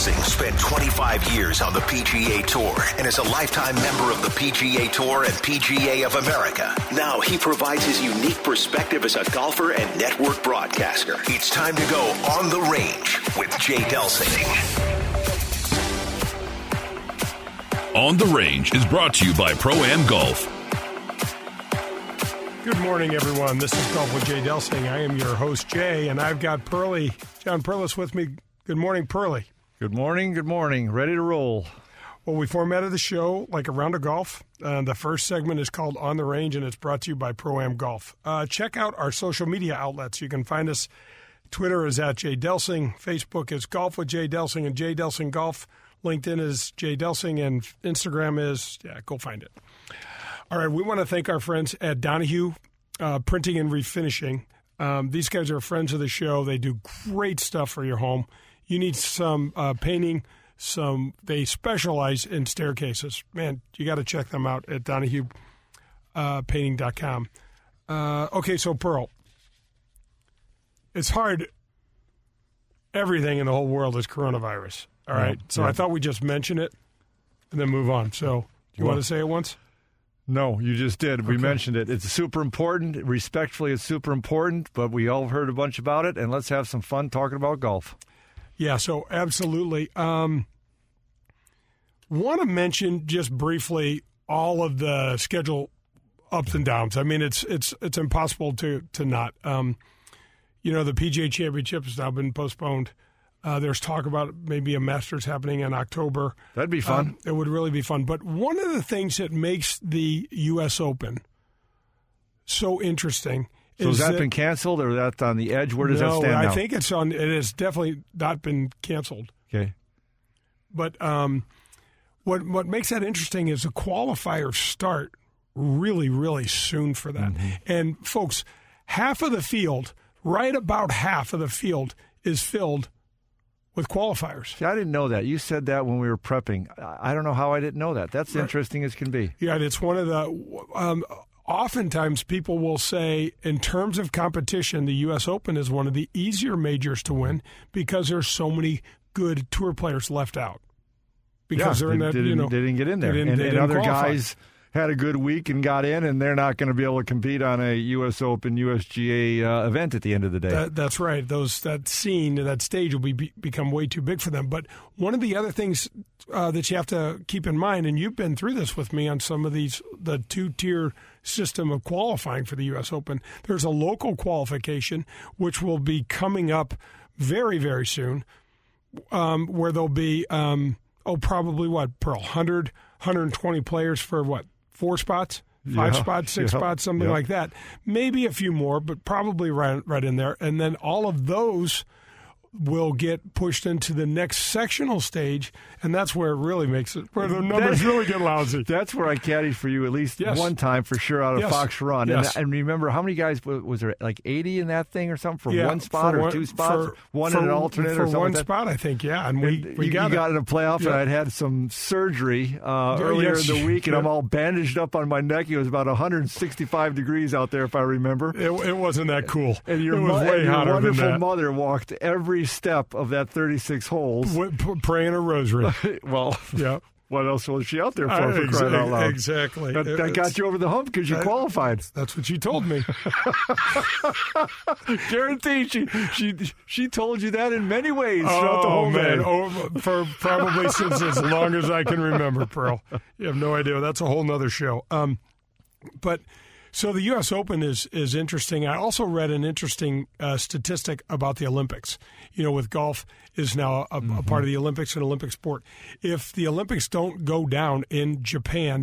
Delsing spent 25 years on the PGA Tour and is a lifetime member of the PGA Tour and PGA of America. Now he provides his unique perspective as a golfer and network broadcaster. It's time to go on the range with Jay Delsing. On the Range is brought to you by Pro-Am Golf. Good morning, everyone. This is Golf with Jay Delsing. I am your host, Jay, and I've got Pearly, John Perlis with me. Good morning, Pearly. Good morning, good morning. Ready to roll. Well, we formatted the show like a round of golf. The first segment is called On the Range, and it's brought to you by Pro-Am Golf. Check out our social media outlets. You can find us. Twitter is at Jay Delsing. Facebook is Golf with Jay Delsing and Jay Delsing Golf. LinkedIn is Jay Delsing, and Instagram is, go find it. All right, we want to thank our friends at Donahue Printing and Refinishing. These guys are friends of the show. They do great stuff for your home. You need some painting, they specialize in staircases. Man, you got to check them out at DonahuePainting.com. Okay, so Pearl, it's hard. Everything in the whole world is coronavirus. All right, so I thought we'd just mention it and then move on. So, do you want to say it once? No, you just did. We mentioned it. It's super important. Respectfully, it's super important, but we all heard a bunch about it, and let's have some fun talking about golf. Yeah, so absolutely. Want to mention just briefly all of the schedule ups and downs. I mean, it's impossible to not. The PGA Championship has now been postponed. There's talk about maybe a Masters happening in October. That'd be fun. It would really be fun. But one of the things that makes the U.S. Open so interesting is has that been canceled or that's on the edge? Where does that stand now? I think it has definitely not been canceled. Okay. But what makes that interesting is the qualifiers start really, really soon for that. Mm-hmm. And, folks, right about half of the field is filled with qualifiers. See, I didn't know that. You said that when we were prepping. I don't know how I didn't know that. That's interesting as can be. Yeah, it's one of the oftentimes people will say, in terms of competition, the U.S. Open is one of the easier majors to win because there's so many good tour players left out. Because they didn't get in there. And other guys had a good week and got in, and they're not going to be able to compete on a U.S. Open, USGA event at the end of the day. That's right. That stage will become way too big for them. But one of the other things that you have to keep in mind, and you've been through this with me on some of the two-tier system of qualifying for the U.S. Open, there's a local qualification, which will be coming up very, very soon, where there'll be, probably what, Pearl, 120 players for what? 4 spots, 5 spots, 6 spots, something like that. Maybe a few more, but probably right in there. And then all of those will get pushed into the next sectional stage, and that's where it really makes it, where the numbers really get lousy. That's where I caddied for you at least one time for sure out of Fox Run. Yes. And remember, how many guys, was there like 80 in that thing or something for one spot or 2 spots? One in an alternate or something? For one spot, I think, yeah. And we got in a playoff, and I'd had some surgery earlier in the week, and I'm all bandaged up on my neck. It was about 165 degrees out there, if I remember. It wasn't that cool. And your wonderful mother walked every step of that 36 holes. Praying a rosary. Well, yeah. What else was she out there for crying out loud? Exactly. That got you over the hump because you qualified. That's what she told me. Guaranteed. She told you that in many ways throughout the whole day. For probably since as long as I can remember, Pearl. You have no idea. That's a whole nother show. So the U.S. Open is interesting. I also read an interesting statistic about the Olympics. With golf is now a part of the Olympics, an Olympic sport. If the Olympics don't go down in Japan,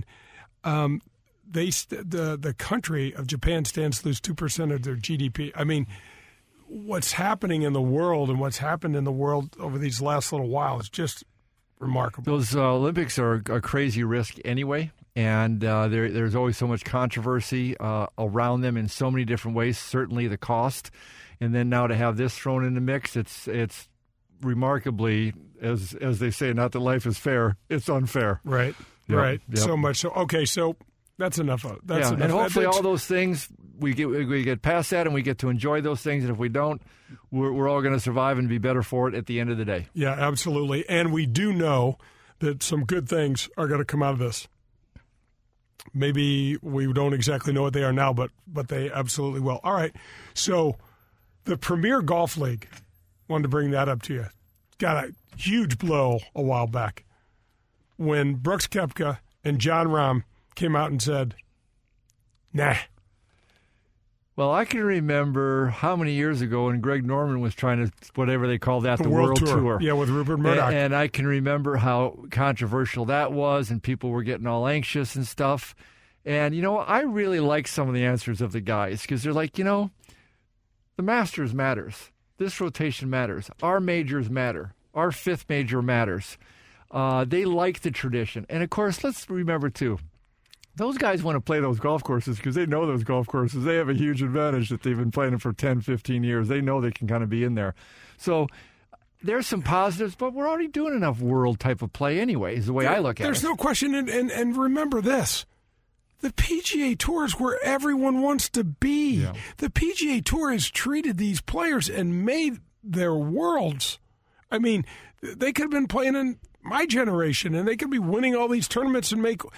the country of Japan stands to lose 2% of their GDP. I mean, what's happening in the world and what's happened in the world over these last little while is just remarkable. Those Olympics are a crazy risk anyway. And there's always so much controversy around them in so many different ways, certainly the cost. And then now to have this thrown in the mix, it's remarkably, as they say, not that life is fair, it's unfair. Right, right. Yep. So much so. Okay, so That's enough. That's enough. And hopefully all those things, we get past that and we get to enjoy those things. And if we don't, we're all going to survive and be better for it at the end of the day. Yeah, absolutely. And we do know that some good things are going to come out of this. Maybe we don't exactly know what they are now, but they absolutely will. All right. So the Premier Golf League, wanted to bring that up to you, got a huge blow a while back when Brooks Koepka and Jon Rahm came out and said, nah. Well, I can remember how many years ago when Greg Norman was trying to, whatever they called that, the World Tour. Yeah, with Rupert Murdoch. And I can remember how controversial that was, and people were getting all anxious and stuff. And, I really like some of the answers of the guys because they're like, the Masters matters. This rotation matters. Our majors matter. Our fifth major matters. They like the tradition. And, of course, let's remember, too, those guys want to play those golf courses because they know those golf courses. They have a huge advantage that they've been playing them for 10, 15 years. They know they can kind of be in there. So there's some positives, but we're already doing enough world type of play anyway, is the way I look at it. There's no question. And remember this. The PGA Tour is where everyone wants to be. Yeah. The PGA Tour has treated these players and made their worlds. I mean, they could have been playing in my generation, and they could be winning all these tournaments and make,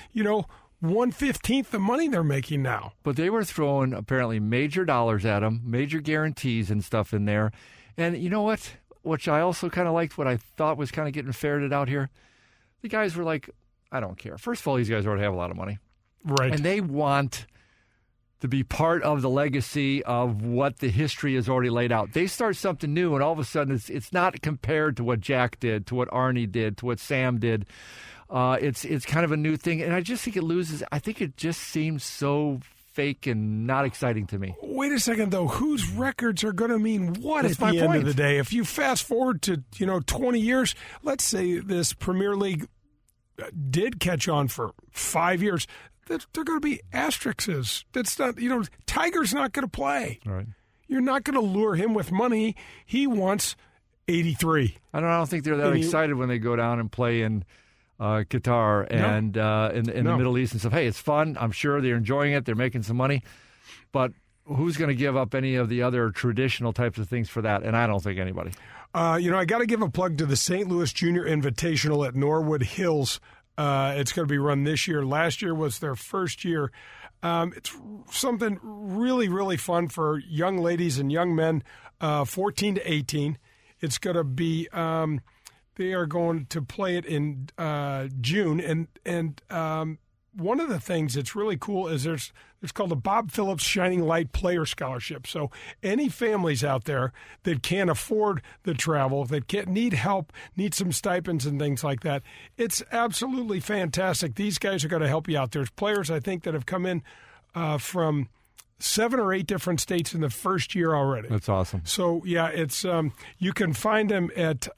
1/15 the money they're making now. But they were throwing apparently major dollars at them, major guarantees and stuff in there. And you know what? Which I also kind of liked, what I thought was kind of getting ferreted out here. The guys were like, I don't care. First of all, these guys already have a lot of money. Right. And they want to be part of the legacy of what the history has already laid out. They start something new, and all of a sudden it's not compared to what Jack did, to what Arnie did, to what Sam did. It's kind of a new thing, and I just think it loses. I think it just seems so fake and not exciting to me. Wait a second, though. Whose records are going to mean what That's at the end point. of the day? If you fast forward to 20 years, let's say this Premier League did catch on for 5 years, they're going to be asterisks. That's not, Tiger's not going to play. Right. You're not going to lure him with money. He wants 83. I don't think they're that excited when they go down and play in Qatar and in the Middle East and stuff. Hey, it's fun. I'm sure they're enjoying it. They're making some money. But who's going to give up any of the other traditional types of things for that? And I don't think anybody. I got to give a plug to the St. Louis Junior Invitational at Norwood Hills. It's going to be run this year. Last year was their first year. It's something really, really fun for young ladies and young men, 14 to 18. It's going to be they are going to play it in June. And one of the things that's really cool is it's called the Bob Phillips Shining Light Player Scholarship. So any families out there that can't afford the travel, that need help, need some stipends and things like that, it's absolutely fantastic. These guys are going to help you out. There's players, I think, that have come in from 7 or 8 different states in the first year already. That's awesome. So, yeah, it's you can find them at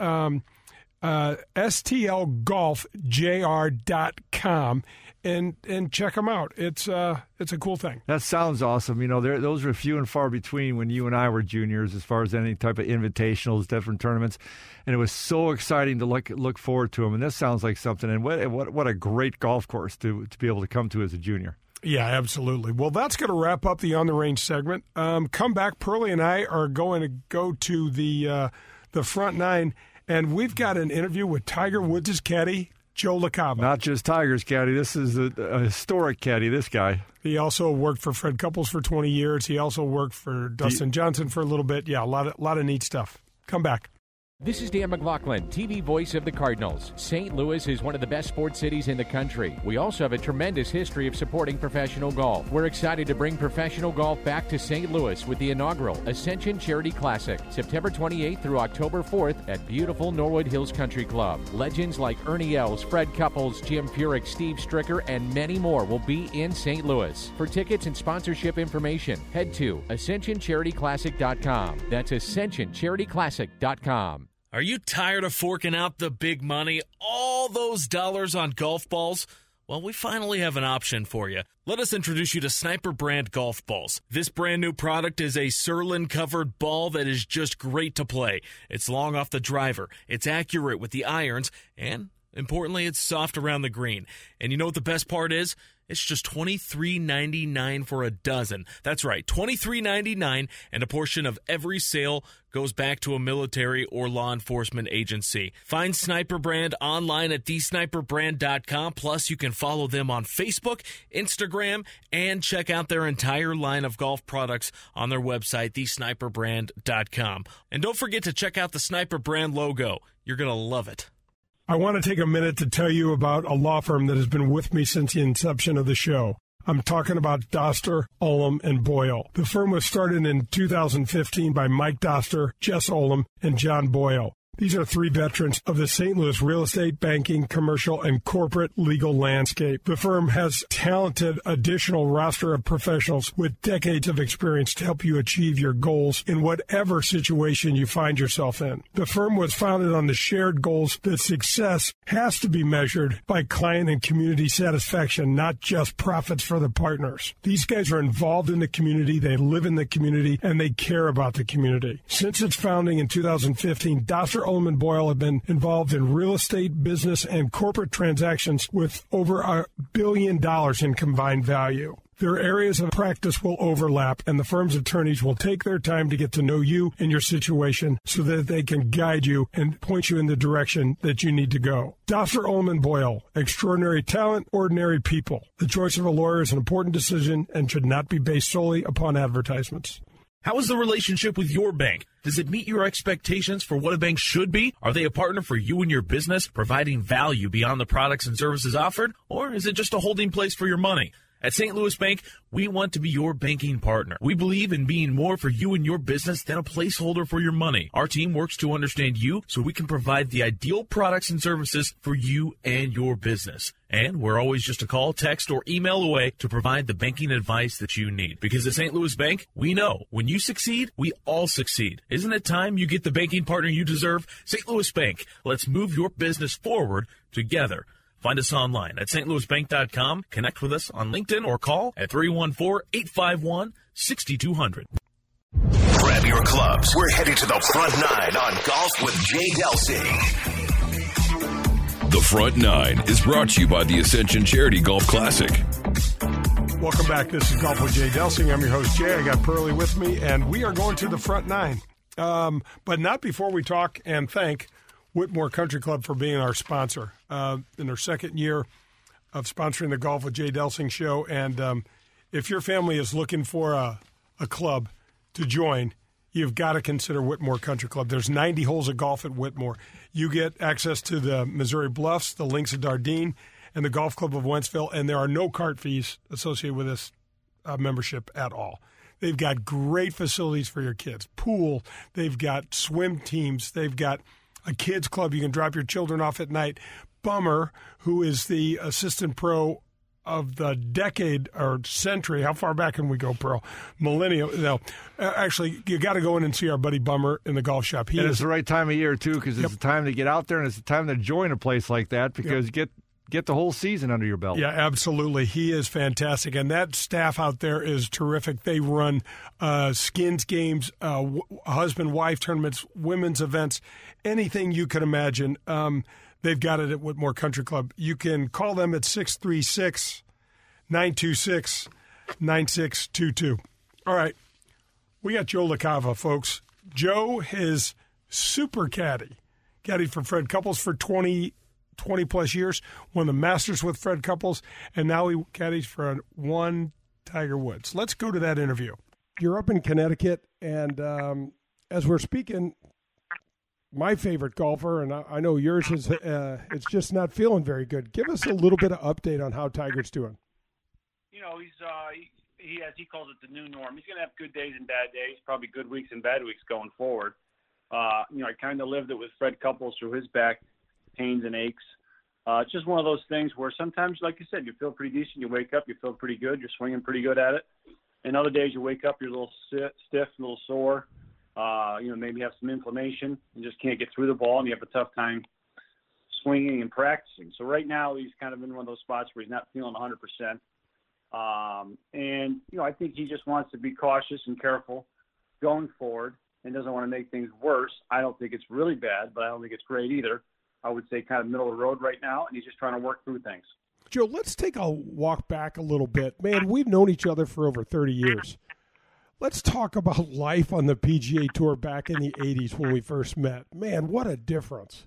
stlgolfjr.com. And check them out. It's a cool thing. That sounds awesome. Those were few and far between when you and I were juniors as far as any type of invitationals, different tournaments. And it was so exciting to look forward to them. And this sounds like something. And what a great golf course to be able to come to as a junior. Yeah, absolutely. Well, that's going to wrap up the On the Range segment. Come back. Pearlie and I are going to go to the front nine, and we've got an interview with Tiger Woods' caddy, Joe LaCava. Not just Tiger's caddy. This is a historic caddy, this guy. He also worked for Fred Couples for 20 years. He also worked for Dustin Johnson for a little bit. Yeah, a lot of neat stuff. Come back. This is Dan McLaughlin, TV voice of the Cardinals. St. Louis is one of the best sports cities in the country. We also have a tremendous history of supporting professional golf. We're excited to bring professional golf back to St. Louis with the inaugural Ascension Charity Classic, September 28th through October 4th at beautiful Norwood Hills Country Club. Legends like Ernie Els, Fred Couples, Jim Furyk, Steve Stricker, and many more will be in St. Louis. For tickets and sponsorship information, head to AscensionCharityClassic.com. That's AscensionCharityClassic.com. Are you tired of forking out the big money, all those dollars on golf balls? Well, we finally have an option for you. Let us introduce you to Sniper brand golf balls. This brand new product is a Surlyn-covered ball that is just great to play. It's long off the driver, it's accurate with the irons, and Importantly, it's soft around the green. And you know what the best part is? It's just $23.99 for a dozen. That's right, $23.99, and a portion of every sale goes back to a military or law enforcement agency. Find Sniper Brand online at thesniperbrand.com. Plus, you can follow them on Facebook, Instagram, and check out their entire line of golf products on their website, thesniperbrand.com. And don't forget to check out the Sniper Brand logo. You're going to love it. I want to take a minute to tell you about a law firm that has been with me since the inception of the show. I'm talking about Doster, Ullom, and Boyle. The firm was started in 2015 by Mike Doster, Jess Ullom, and John Boyle. These are three veterans of the St. Louis real estate, banking, commercial, and corporate legal landscape. The firm has talented additional roster of professionals with decades of experience to help you achieve your goals in whatever situation you find yourself in. The firm was founded on the shared goals that success has to be measured by client and community satisfaction, not just profits for the partners. These guys are involved in the community, they live in the community, and they care about the community. Since its founding in 2015, Doster, Ullom, and Boyle have been involved in real estate, business, and corporate transactions with over $1 billion in combined value. Their areas of practice will overlap, and the firm's attorneys will take their time to get to know you and your situation so that they can guide you and point you in the direction that you need to go. Doster, Ullom, and Boyle, extraordinary talent, ordinary people. The choice of a lawyer is an important decision and should not be based solely upon advertisements. How is the relationship with your bank? Does it meet your expectations for what a bank should be? Are they a partner for you and your business, providing value beyond the products and services offered? Or is it just a holding place for your money? At St. Louis Bank, we want to be your banking partner. We believe in being more for you and your business than a placeholder for your money. Our team works to understand you so we can provide the ideal products and services for you and your business. And we're always just a call, text, or email away to provide the banking advice that you need. Because at St. Louis Bank, we know when you succeed, we all succeed. Isn't it time you get the banking partner you deserve? St. Louis Bank, let's move your business forward together. Find us online at stlouisbank.com. Connect with us on LinkedIn or call at 314-851-6200. Grab your clubs. We're heading to the front nine on Golf with Jay Delsing. The Front Nine is brought to you by the Ascension Charity Golf Classic. Welcome back. This is Golf with Jay Delsing. I'm your host, Jay. I got Pearlie with me, and we are going to the front nine. But not before we talk and thank Whitmore Country Club for being our sponsor in their second year of sponsoring the Golf with Jay Delsing show. And if your family is looking for a club to join, you've got to consider Whitmore Country Club. There's 90 holes of golf at Whitmore. You get access to the Missouri Bluffs, the Links of Dardenne, and the Golf Club of Wentzville, and there are no cart fees associated with this membership at all. They've got great facilities for your kids, pool, they've got swim teams, they've got a kids club you can drop your children off at night. Bummer, who is the assistant pro of the decade or century. How far back can we go, Pearl? Millennium. No, actually, you got to go in and see our buddy Bummer in the golf shop. It's the right time of year, too, because it's the time to get out there and it's the time to join a place like that because get the whole season under your belt. Yeah, absolutely. He is fantastic. And that staff out there is terrific. They run skins games, husband-wife tournaments, women's events, anything you can imagine. They've got it at Whitmore Country Club. You can call them at 636-926-9622. All right. We got Joe LaCava, folks. Joe is super caddied for Fred Couples for 20-plus years, won the Masters with Fred Couples, and now he caddies for one Tiger Woods. Let's go to that interview. You're up in Connecticut, and as we're speaking, my favorite golfer, and I know yours is, it's just not feeling very good. Give us a little bit of update on how Tiger's doing. You know, he's he as he calls it, the new norm. He's going to have good days and bad days, probably good weeks and bad weeks going forward. I kind of lived it with Fred Couples through his back pains and aches. It's just one of those things where sometimes, like you said, you feel pretty decent. You wake up, you feel pretty good. You're swinging pretty good at it. And other days you wake up, you're a little stiff, a little sore. Maybe have some inflammation and just can't get through the ball, and you have a tough time swinging and practicing. So right now he's kind of in one of those spots where he's not feeling 100%. I think he just wants to be cautious and careful going forward and doesn't want to make things worse. I don't think it's really bad, but I don't think it's great either. I would say, kind of middle of the road right now, and he's just trying to work through things. Joe, let's take a walk back a little bit. Man, we've known each other for over 30 years. Let's talk about life on the PGA Tour back in the 80s when we first met. Man, what a difference.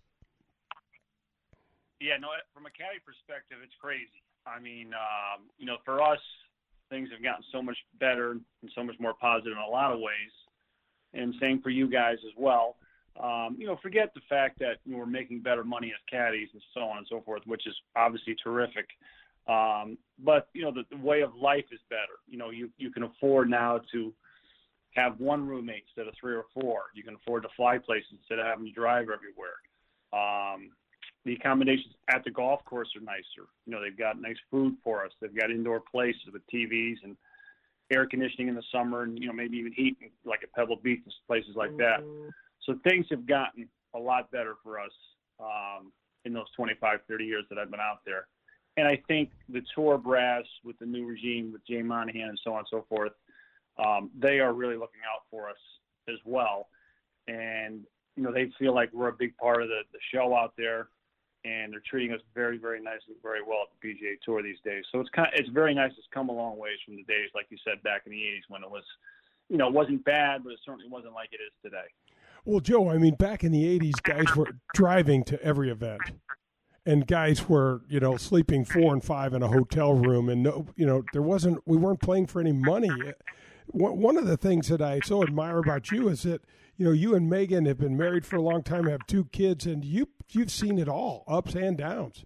Yeah, no, from a caddy perspective, it's crazy. I mean, for us, things have gotten so much better and so much more positive in a lot of ways, and same for you guys as well. Forget the fact that we're making better money as caddies and so on and so forth, which is obviously terrific. But the way of life is better. You can afford now to have one roommate instead of 3 or 4. You can afford to fly places instead of having to drive everywhere. The accommodations at the golf course are nicer. They've got nice food for us. They've got indoor places with TVs and air conditioning in the summer, and maybe even heat, like at Pebble Beach and places like that. So things have gotten a lot better for us in those 25, 30 years that I've been out there. And I think the tour brass with the new regime, with Jay Monahan and so on and so forth, they are really looking out for us as well. And, they feel like we're a big part of the show out there, and they're treating us very, very nicely, very well at the PGA Tour these days. So it's very nice. It's come a long ways from the days, like you said, back in the 80s when it was, it wasn't bad, but it certainly wasn't like it is today. Well, Joe, I mean, back in the 80s, guys were driving to every event. And guys were, sleeping 4 and 5 in a hotel room. And, we weren't playing for any money. One of the things that I so admire about you is that, you and Megan have been married for a long time, have 2 kids, and you've seen it all, ups and downs.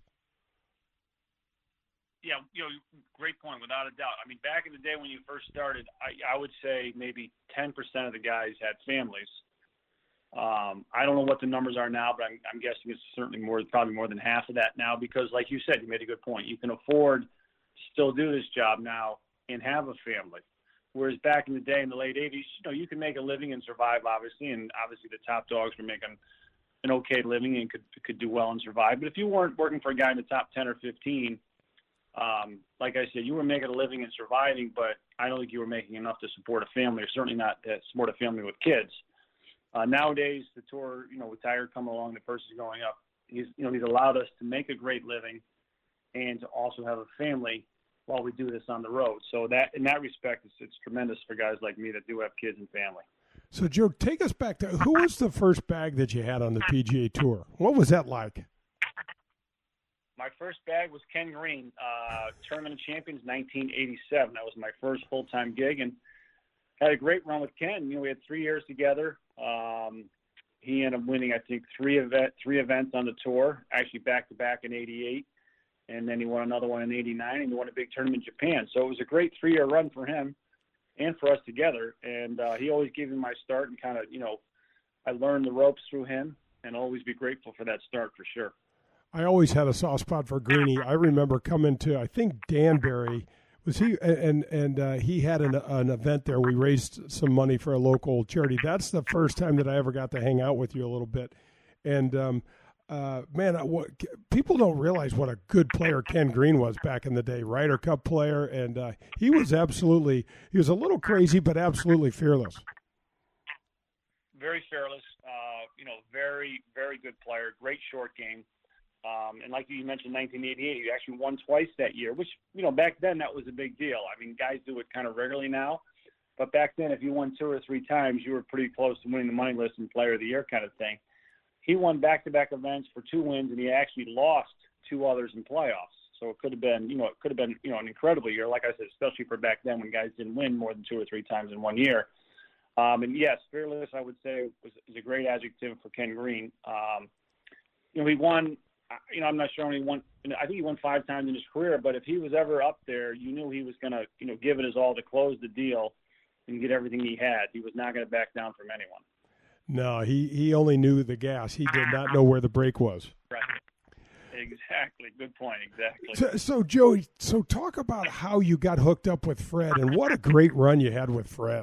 Yeah, great point, without a doubt. I mean, back in the day when you first started, I would say maybe 10% of the guys had families. I don't know what the numbers are now, but I'm guessing it's certainly probably more than half of that now, because like you said, you made a good point. You can afford to still do this job now and have a family. Whereas back in the day in the late 80s, you can make a living and survive, obviously, and obviously the top dogs were making an okay living and could do well and survive. But if you weren't working for a guy in the top 10 or 15, like I said, you were making a living and surviving, but I don't think you were making enough to support a family, or certainly not to support a family with kids. Nowadays, the tour, with Tiger coming along, the purse is going up. He's allowed us to make a great living and to also have a family while we do this on the road. So that, in that respect, it's tremendous for guys like me that do have kids and family. So, Joe, take us back to who was the first bag that you had on the PGA Tour? What was that like? My first bag was Ken Green, Tournament of Champions, 1987. That was my first full-time gig, and had a great run with Ken. We had 3 years together. He ended up winning, I think, three events on the tour, actually back-to-back in 88. And then he won another one in 89, and he won a big tournament in Japan. So it was a great 3-year run for him and for us together. And he always gave me my start, and kind of, I learned the ropes through him, and always be grateful for that start for sure. I always had a soft spot for Greeny. I remember coming to, I think, Danbury. Was he? And he had an event there. We raised some money for a local charity. That's the first time that I ever got to hang out with you a little bit. And people don't realize what a good player Ken Green was back in the day. Ryder Cup player, and he was a little crazy, but absolutely fearless. Very fearless. Very, very good player. Great short game. And like you mentioned, 1988, he actually won twice that year, which, back then that was a big deal. I mean, guys do it kind of regularly now, but back then if you won 2 or 3 times, you were pretty close to winning the money list and player of the year kind of thing. He won back-to-back events for 2 wins, and he actually lost 2 others in playoffs. So it could have been, an incredible year, like I said, especially for back then when guys didn't win more than 2 or 3 times in 1 year. And yes, fearless, I would say, is a great adjective for Ken Green. He won. I'm not sure how many won. I think he won 5 times in his career. But if he was ever up there, you knew he was going to, give it his all to close the deal and get everything he had. He was not going to back down from anyone. No, he only knew the gas. He did not know where the brake was. Right. Exactly. Good point. Exactly. So Joey, talk about how you got hooked up with Fred, and what a great run you had with Fred.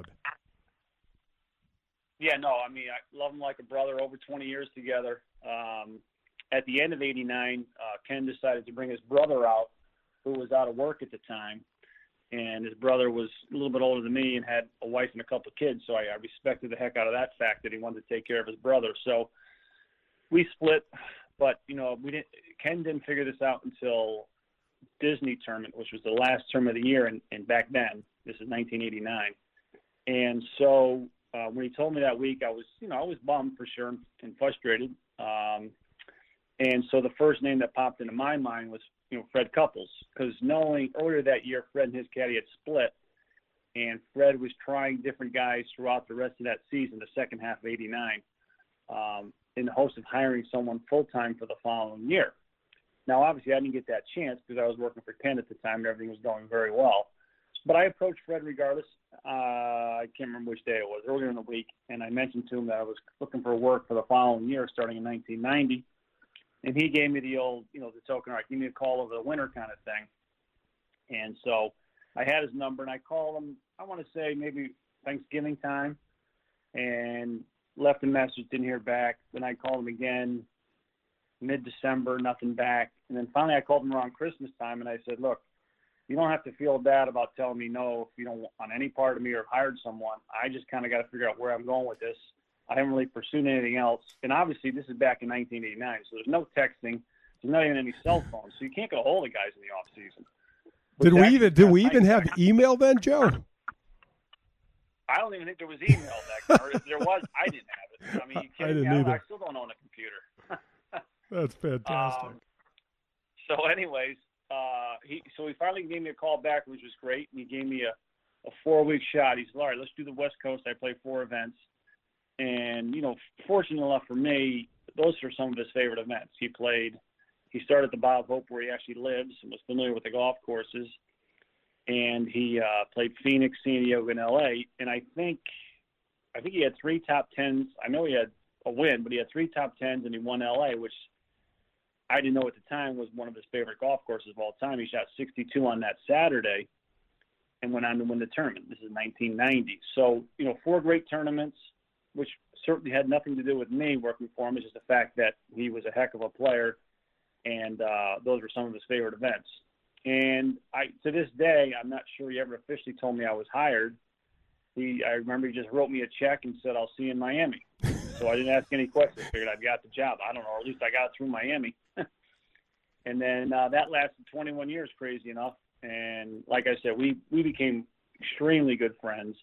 Yeah, no, I mean, I love him like a brother, over 20 years together. At the end of 89, Ken decided to bring his brother out, who was out of work at the time. And his brother was a little bit older than me and had a wife and a couple of kids, so I respected the heck out of that fact that he wanted to take care of his brother. So we split But Ken didn't figure this out until Disney tournament, which was the last tournament of the year, and back then, this is 1989. And so when he told me that week, I was bummed for sure and frustrated. And so the first name that popped into my mind was, Fred Couples, because knowing earlier that year, Fred and his caddy had split, and Fred was trying different guys throughout the rest of that season, the second half of '89, in the hopes of hiring someone full-time for the following year. Now, obviously, I didn't get that chance because I was working for Ken at the time and everything was going very well. But I approached Fred regardless. I can't remember which day it was, earlier in the week, and I mentioned to him that I was looking for work for the following year, starting in 1990. And he gave me the old, the token, all right, give me a call over the winter kind of thing. And so I had his number, and I called him, I want to say maybe Thanksgiving time, and left a message, didn't hear back. Then I called him again mid-December, nothing back. And then finally I called him around Christmas time, and I said, look, you don't have to feel bad about telling me no if you don't want any part of me or hired someone. I just kind of got to figure out where I'm going with this. I haven't really pursued anything else. And obviously this is back in 1989, so there's no texting. There's not even any cell phones, so you can't get a hold of guys in the off season. Did we even have email then, Joe? I don't even think there was email back then. Or if there was, I didn't have it. I mean, I didn't either. I still don't own a computer. That's fantastic. So anyways, he finally gave me a call back, which was great, and he gave me a 4-week shot. He said, all right, let's do the West Coast. I played 4 events. And, fortunate enough for me, those are some of his favorite events. He started at the Bob Hope where he actually lives and was familiar with the golf courses. And he played Phoenix, San Diego, and L.A. And I think he had 3 top 10s. I know he had a win, but he had 3 top 10s, and he won L.A., which I didn't know at the time was one of his favorite golf courses of all time. He shot 62 on that Saturday and went on to win the tournament. This is 1990. So, 4 great tournaments, which certainly had nothing to do with me working for him. It's just the fact that he was a heck of a player, and those were some of his favorite events. And to this day, I'm not sure he ever officially told me I was hired. I remember he just wrote me a check and said, I'll see you in Miami. So I didn't ask any questions. I figured I'd got the job. I don't know, or at least I got through Miami. And then that lasted 21 years, crazy enough. And like I said, we became extremely good friends.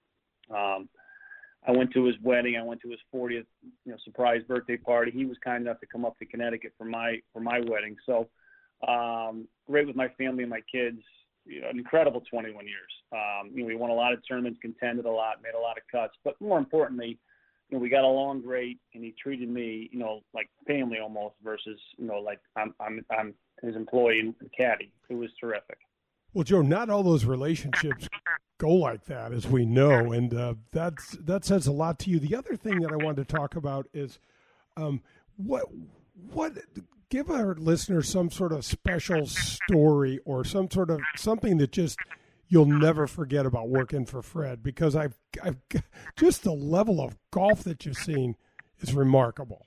I went to his wedding. I went to his 40th, surprise birthday party. He was kind enough to come up to Connecticut for my wedding. So great with my family and my kids. An incredible 21 years. We won a lot of tournaments, contended a lot, made a lot of cuts. But more importantly, we got along great, and he treated me, like family almost versus, like I'm his employee and caddy. It was terrific. Well, Joe, not all those relationships go like that, as we know, and that says a lot to you. The other thing that I wanted to talk about is what give our listeners some sort of special story or something that just you'll never forget about working for Fred, because I've just the level of golf that you've seen is remarkable.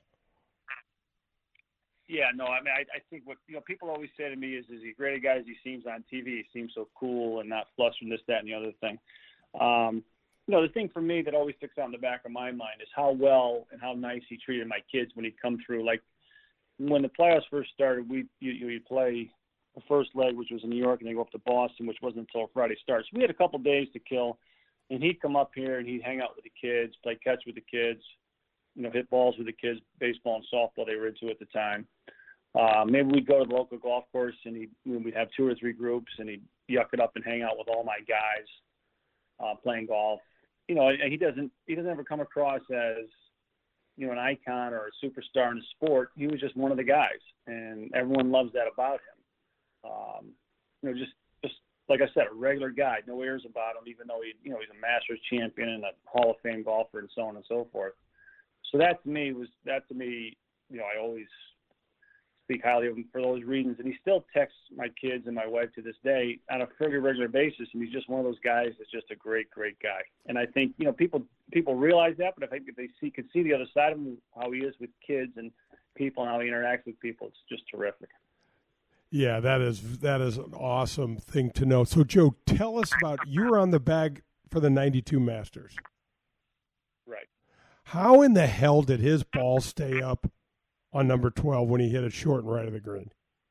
Yeah, no, I mean, I think what people always say to me is he great a guy as he seems on TV? He seems so cool and not flustered, this, that, and the other thing. The thing for me that always sticks out in the back of my mind is how well and how nice he treated my kids when he'd come through. Like when the playoffs first started, you'd play the first leg, which was in New York, and they go up to Boston, which wasn't until Friday starts. We had a couple days to kill, and he'd come up here and he'd hang out with the kids, play catch with the kids, hit balls with the kids, baseball and softball they were into at the time. Maybe we'd go to the local golf course and we'd have 2 or 3 groups, and he'd yuck it up and hang out with all my guys playing golf. And he doesn't ever come across as an icon or a superstar in the sport. He was just one of the guys, and everyone loves that about him. Just like I said, a regular guy, no airs about him, even though he's a Masters champion and a Hall of Fame golfer and so on and so forth. So that to me, I always speak highly of him for those reasons. And he still texts my kids and my wife to this day on a fairly regular basis. And he's just one of those guys that's just a great, great guy. And I think, people realize that, but I think if they could see the other side of him, how he is with kids and people and how he interacts with people, it's just terrific. Yeah, that is an awesome thing to know. So, Joe, tell us about, you were on the bag for the 92 Masters. Right. How in the hell did his ball stay up on number 12 when he hit it short and right of the green?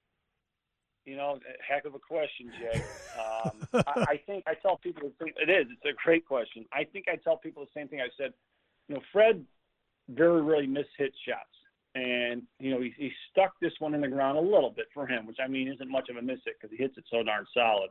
You know, heck of a question, Jay. I think I tell people it is. It's a great question. I think I tell people the same thing I said. You know, Fred very rarely mishit shots. And, you know, he stuck this one in the ground a little bit for him, which, I mean, isn't much of a miss hit because he hits it so darn solid.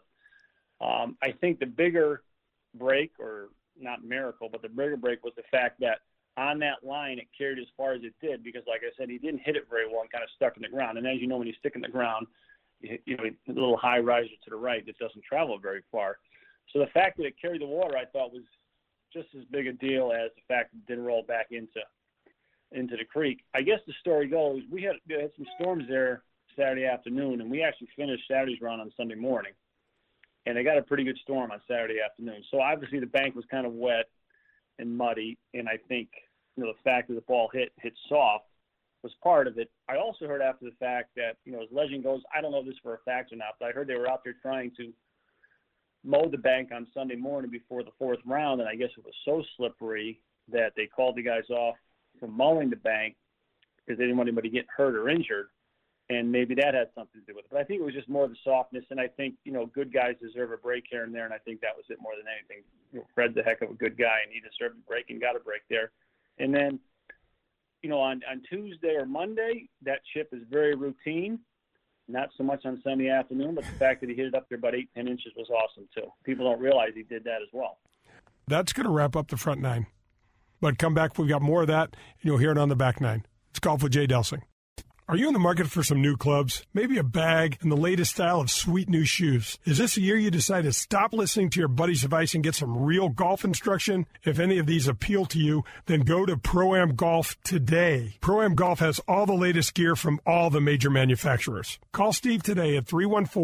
I think the bigger break, or not miracle, but the bigger break was the fact that on that line it carried as far as it did because, like I said, he didn't hit it very well and kind of stuck in the ground. And as you know, when you stick in the ground, you know, a little high riser to the right that doesn't travel very far. So the fact that it carried the water, I thought, was just as big a deal as the fact that it didn't roll back into the creek. I guess the story goes, we had some storms there Saturday afternoon, and we actually finished Saturday's run on Sunday morning. And they got a pretty good storm on Saturday afternoon. So obviously the bank was kind of wet and muddy, and I think, you know, the fact that the ball hit soft was part of it. I also heard after the fact that, you know, as legend goes, I don't know if this for a fact or not, but I heard they were out there trying to mow the bank on Sunday morning before the fourth round, and I guess it was so slippery that they called the guys off from mowing the bank because they didn't want anybody to get hurt or injured, and maybe that had something to do with it. But I think it was just more the softness, and I think, you know, good guys deserve a break here and there, and I think that was it more than anything. You know, Fred's a heck of a good guy, and he deserved a break and got a break there. And then, you know, on Tuesday or Monday, that chip is very routine. Not so much on Sunday afternoon, but the fact that he hit it up there about 8-10 inches was awesome, too. People don't realize he did that as well. That's going to wrap up the front nine. But come back, we've got more of that, and you'll hear it on the back nine. It's Golf with Jay Delsing. Are you in the market for some new clubs, maybe a bag, and the latest style of sweet new shoes? Is this a year you decide to stop listening to your buddy's advice and get some real golf instruction? If any of these appeal to you, then go to Pro-Am Golf today. Pro-Am Golf has all the latest gear from all the major manufacturers. Call Steve today at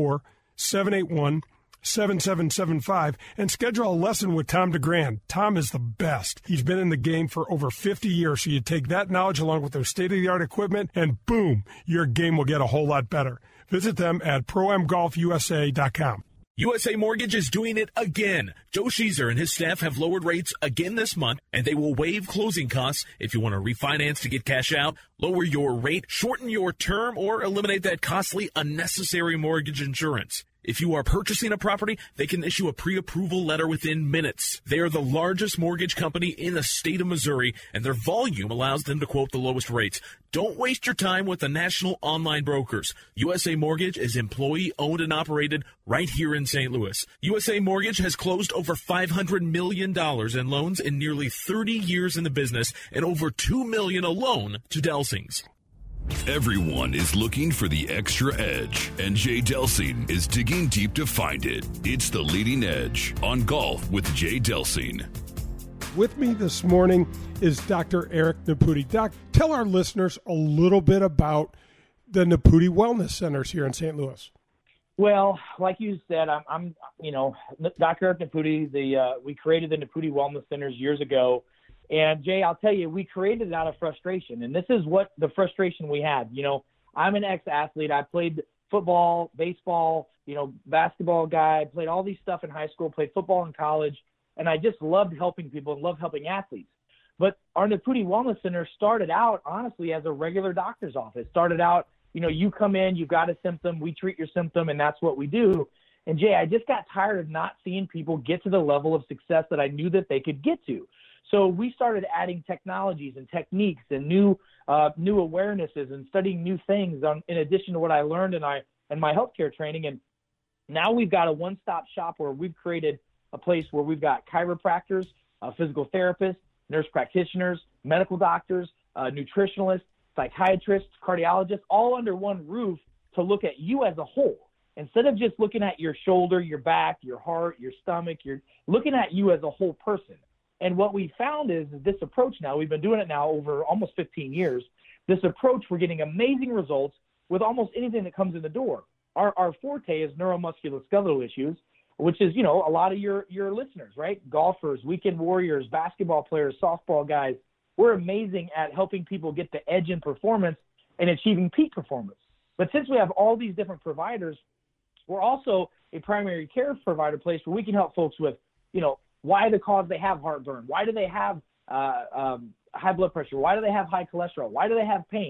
314-781-7775 and schedule a lesson with Tom DeGrand. Tom is the best. He's been in the game for over 50 years, so you take that knowledge along with their state-of-the-art equipment, and boom, your game will get a whole lot better. Visit them at ProAmGolfUSA.com. USA Mortgage is doing it again. Joe Sheezer and his staff have lowered rates again this month, and they will waive closing costs if you want to refinance to get cash out, lower your rate, shorten your term, or eliminate that costly, unnecessary mortgage insurance. If you are purchasing a property, they can issue a pre-approval letter within minutes. They are the largest mortgage company in the state of Missouri, and their volume allows them to quote the lowest rates. Don't waste your time with the national online brokers. USA Mortgage is employee-owned and operated right here in St. Louis. USA Mortgage has closed over $500 million in loans in nearly 30 years in the business, and over $2 million alone to Delsings. Everyone is looking for the extra edge, and Jay Delsing is digging deep to find it. It's The Leading Edge on Golf with Jay Delsing. With me this morning is Dr. Eric Naputi. Doc, tell our listeners a little bit about the Naputi Wellness Centers here in St. Louis. Well, like you said, I'm Dr. Eric Naputi. We created the Naputi Wellness Centers years ago. And, Jay, I'll tell you, we created it out of frustration, and this is what the frustration we had. You know, I'm an ex-athlete. I played football, baseball, basketball guy, played all these stuff in high school, played football in college, and I just loved helping people and loved helping athletes. But our Naputi Wellness Center started out, honestly, as a regular doctor's office. Started out, you come in, you've got a symptom, we treat your symptom, and that's what we do. And, Jay, I just got tired of not seeing people get to the level of success that I knew that they could get to. So we started adding technologies and techniques and new awarenesses and studying new things in addition to what I learned in my healthcare training. And now we've got a one-stop shop where we've created a place where we've got chiropractors, physical therapists, nurse practitioners, medical doctors, nutritionalists, psychiatrists, cardiologists, all under one roof to look at you as a whole. Instead of just looking at your shoulder, your back, your heart, your stomach, you're looking at you as a whole person. And what we found is this approach now, we've been doing it now over almost 15 years, this approach, we're getting amazing results with almost anything that comes in the door. Our forte is neuromusculoskeletal issues, which is, a lot of your listeners, right? Golfers, weekend warriors, basketball players, softball guys. We're amazing at helping people get the edge in performance and achieving peak performance. But since we have all these different providers, we're also a primary care provider place where we can help folks with, why the cause they have heartburn, why do they have high blood pressure, why do they have high cholesterol, why do they have pain,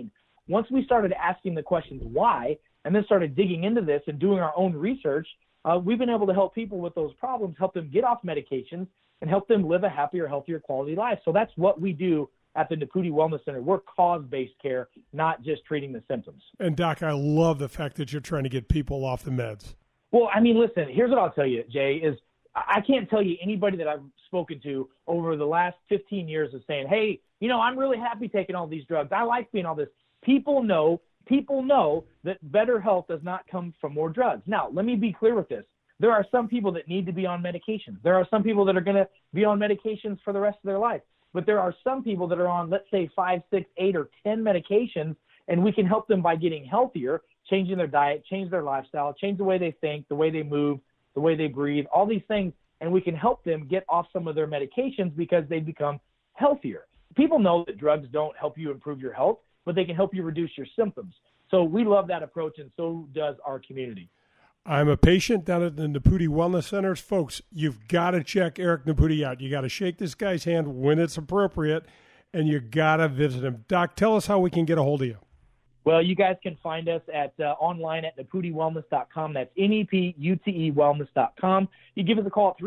once we started asking the questions why, and then started digging into this and doing our own research, we've been able to help people with those problems, help them get off medications, and help them live a happier, healthier quality life. So that's what we do at the Naputi Wellness Center. We're cause-based care, not just treating the symptoms. And, Doc, I love the fact that you're trying to get people off the meds. Well, I mean, listen, here's what I'll tell you, Jay, is I can't tell you anybody that I've spoken to over the last 15 years is saying, hey, I'm really happy taking all these drugs. I like being all this. People know that better health does not come from more drugs. Now, let me be clear with this. There are some people that need to be on medications. There are some people that are going to be on medications for the rest of their life. But there are some people that are on, let's say, 5, 6, 8, or 10 medications, and we can help them by getting healthier, changing their diet, change their lifestyle, change the way they think, the way they move, the way they breathe, all these things, and we can help them get off some of their medications because they become healthier. People know that drugs don't help you improve your health, but they can help you reduce your symptoms. So we love that approach, and so does our community. I'm a patient down at the Naputi Wellness Centers. Folks, you've got to check Eric Naputi out. You got to shake this guy's hand when it's appropriate, and you got to visit him. Doc, tell us how we can get a hold of you. Well, you guys can find us at online at NaputiWellness.com. That's NEPUTE Wellness.com. You give us a call at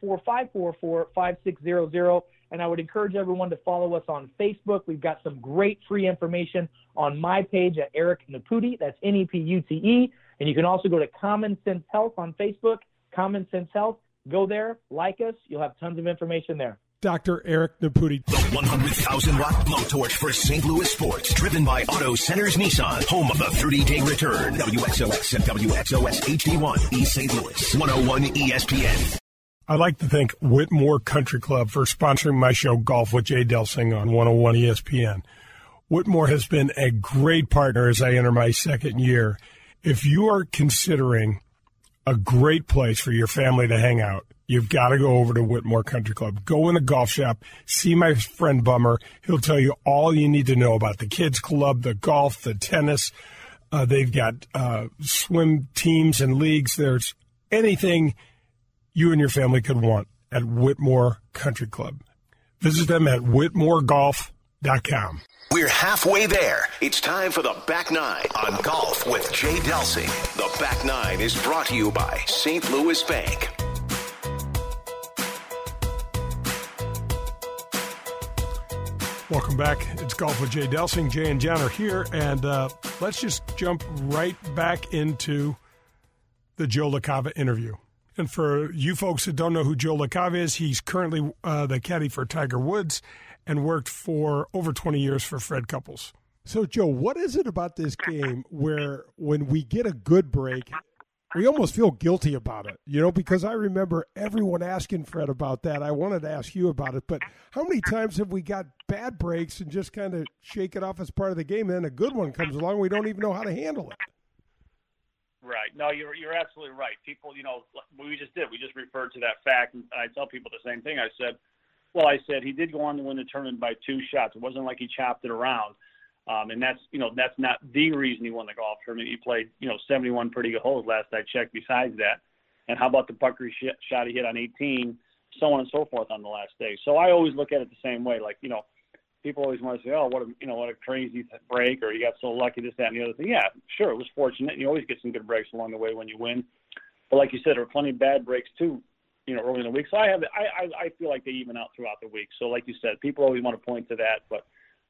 314-544-5600. And I would encourage everyone to follow us on Facebook. We've got some great free information on my page at Eric Naputi. That's NEPUTE. And you can also go to Common Sense Health on Facebook, Common Sense Health. Go there, like us. You'll have tons of information there. Dr. Eric Naputi. The 100,000-watt blowtorch for St. Louis sports, driven by Auto Centers Nissan, home of the 30-day return. WXOX and WXOS HD1, East St. Louis, 101 ESPN. I'd like to thank Whitmore Country Club for sponsoring my show, Golf with Jay Delsing, on 101 ESPN. Whitmore has been a great partner as I enter my second year. If you are considering a great place for your family to hang out, you've got to go over to Whitmore Country Club. Go in the golf shop, see my friend Bummer. He'll tell you all you need to know about the kids club, the golf, the tennis. They've got swim teams and leagues. There's anything you and your family could want at Whitmore Country Club. Visit them at whitmoregolf.com. We're halfway there. It's time for the Back Nine on Golf with Jay Delsing. The Back Nine is brought to you by St. Louis Bank. Welcome back. It's Golf with Jay Delsing. Jay and John are here, and let's just jump right back into the Joe LaCava interview. And for you folks that don't know who Joe LaCava is, he's currently the caddy for Tiger Woods and worked for over 20 years for Fred Couples. So, Joe, what is it about this game where when we get a good break, we almost feel guilty about it? Because I remember everyone asking Fred about that. I wanted to ask you about it, but how many times have we got bad breaks and just kind of shake it off as part of the game, and then a good one comes along, we don't even know how to handle it? Right. No, you're absolutely right. People, we just did. We just referred to that fact, and I tell people the same thing. I said he did go on to win the tournament by 2 shots. It wasn't like he chopped it around. And that's not the reason he won the golf tournament. He played, 71 pretty good holes last I checked besides that. And how about the pucker shot he hit on 18, so on and so forth on the last day. So I always look at it the same way. Like, people always want to say, oh, what a crazy break, or you got so lucky, this, that, and the other thing. Yeah, sure, it was fortunate. You always get some good breaks along the way when you win. But like you said, there are plenty of bad breaks too, early in the week. So I feel like they even out throughout the week. So like you said, people always want to point to that, but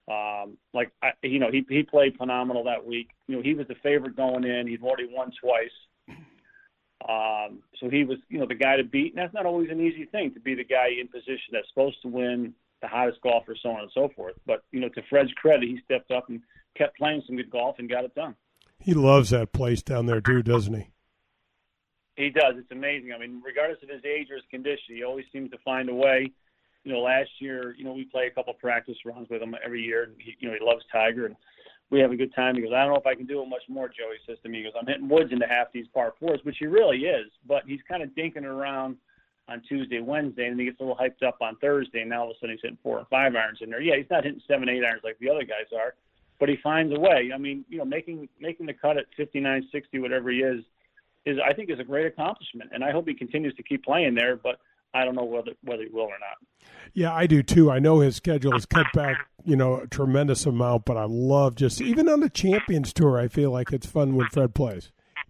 he played phenomenal that week. He was the favorite going in. He'd already won twice. So he was, the guy to beat. And that's not always an easy thing, to be the guy in position that's supposed to win, the hottest golfer, so on and so forth. But, to Fred's credit, he stepped up and kept playing some good golf and got it done. He loves that place down there too, doesn't he? He does. It's amazing. I mean, regardless of his age or his condition, he always seems to find a way. Last year, we play a couple practice runs with him every year. And he loves Tiger, and we have a good time. He goes, I don't know if I can do it much more, Joe. He says to me, he goes, I'm hitting woods into half these par 4s, which he really is. But he's kind of dinking around on Tuesday, Wednesday, and he gets a little hyped up on Thursday, and now all of a sudden he's hitting 4 and 5 irons in there. Yeah, he's not hitting 7, 8 irons like the other guys are, but he finds a way. I mean, making the cut at 59, 60, whatever he is I think is a great accomplishment, and I hope he continues to keep playing there. But I don't know whether he will or not. Yeah, I do too. I know his schedule is cut back, a tremendous amount, but I love just even on the Champions Tour, I feel like it's fun when Fred plays.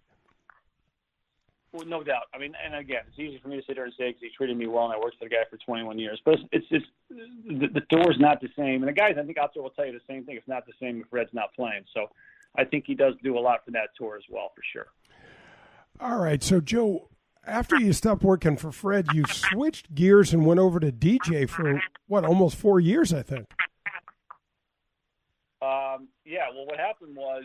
Well, no doubt. I mean, and again, it's easy for me to sit here and say because he treated me well and I worked for the guy for 21 years. But it's the tour's not the same. And the guys I think out there will tell you the same thing. It's not the same if Fred's not playing. So I think he does do a lot for that tour as well, for sure. All right. So, Joe, after you stopped working for Fred, you switched gears and went over to DJ for, almost 4 years, I think. Yeah, well, what happened was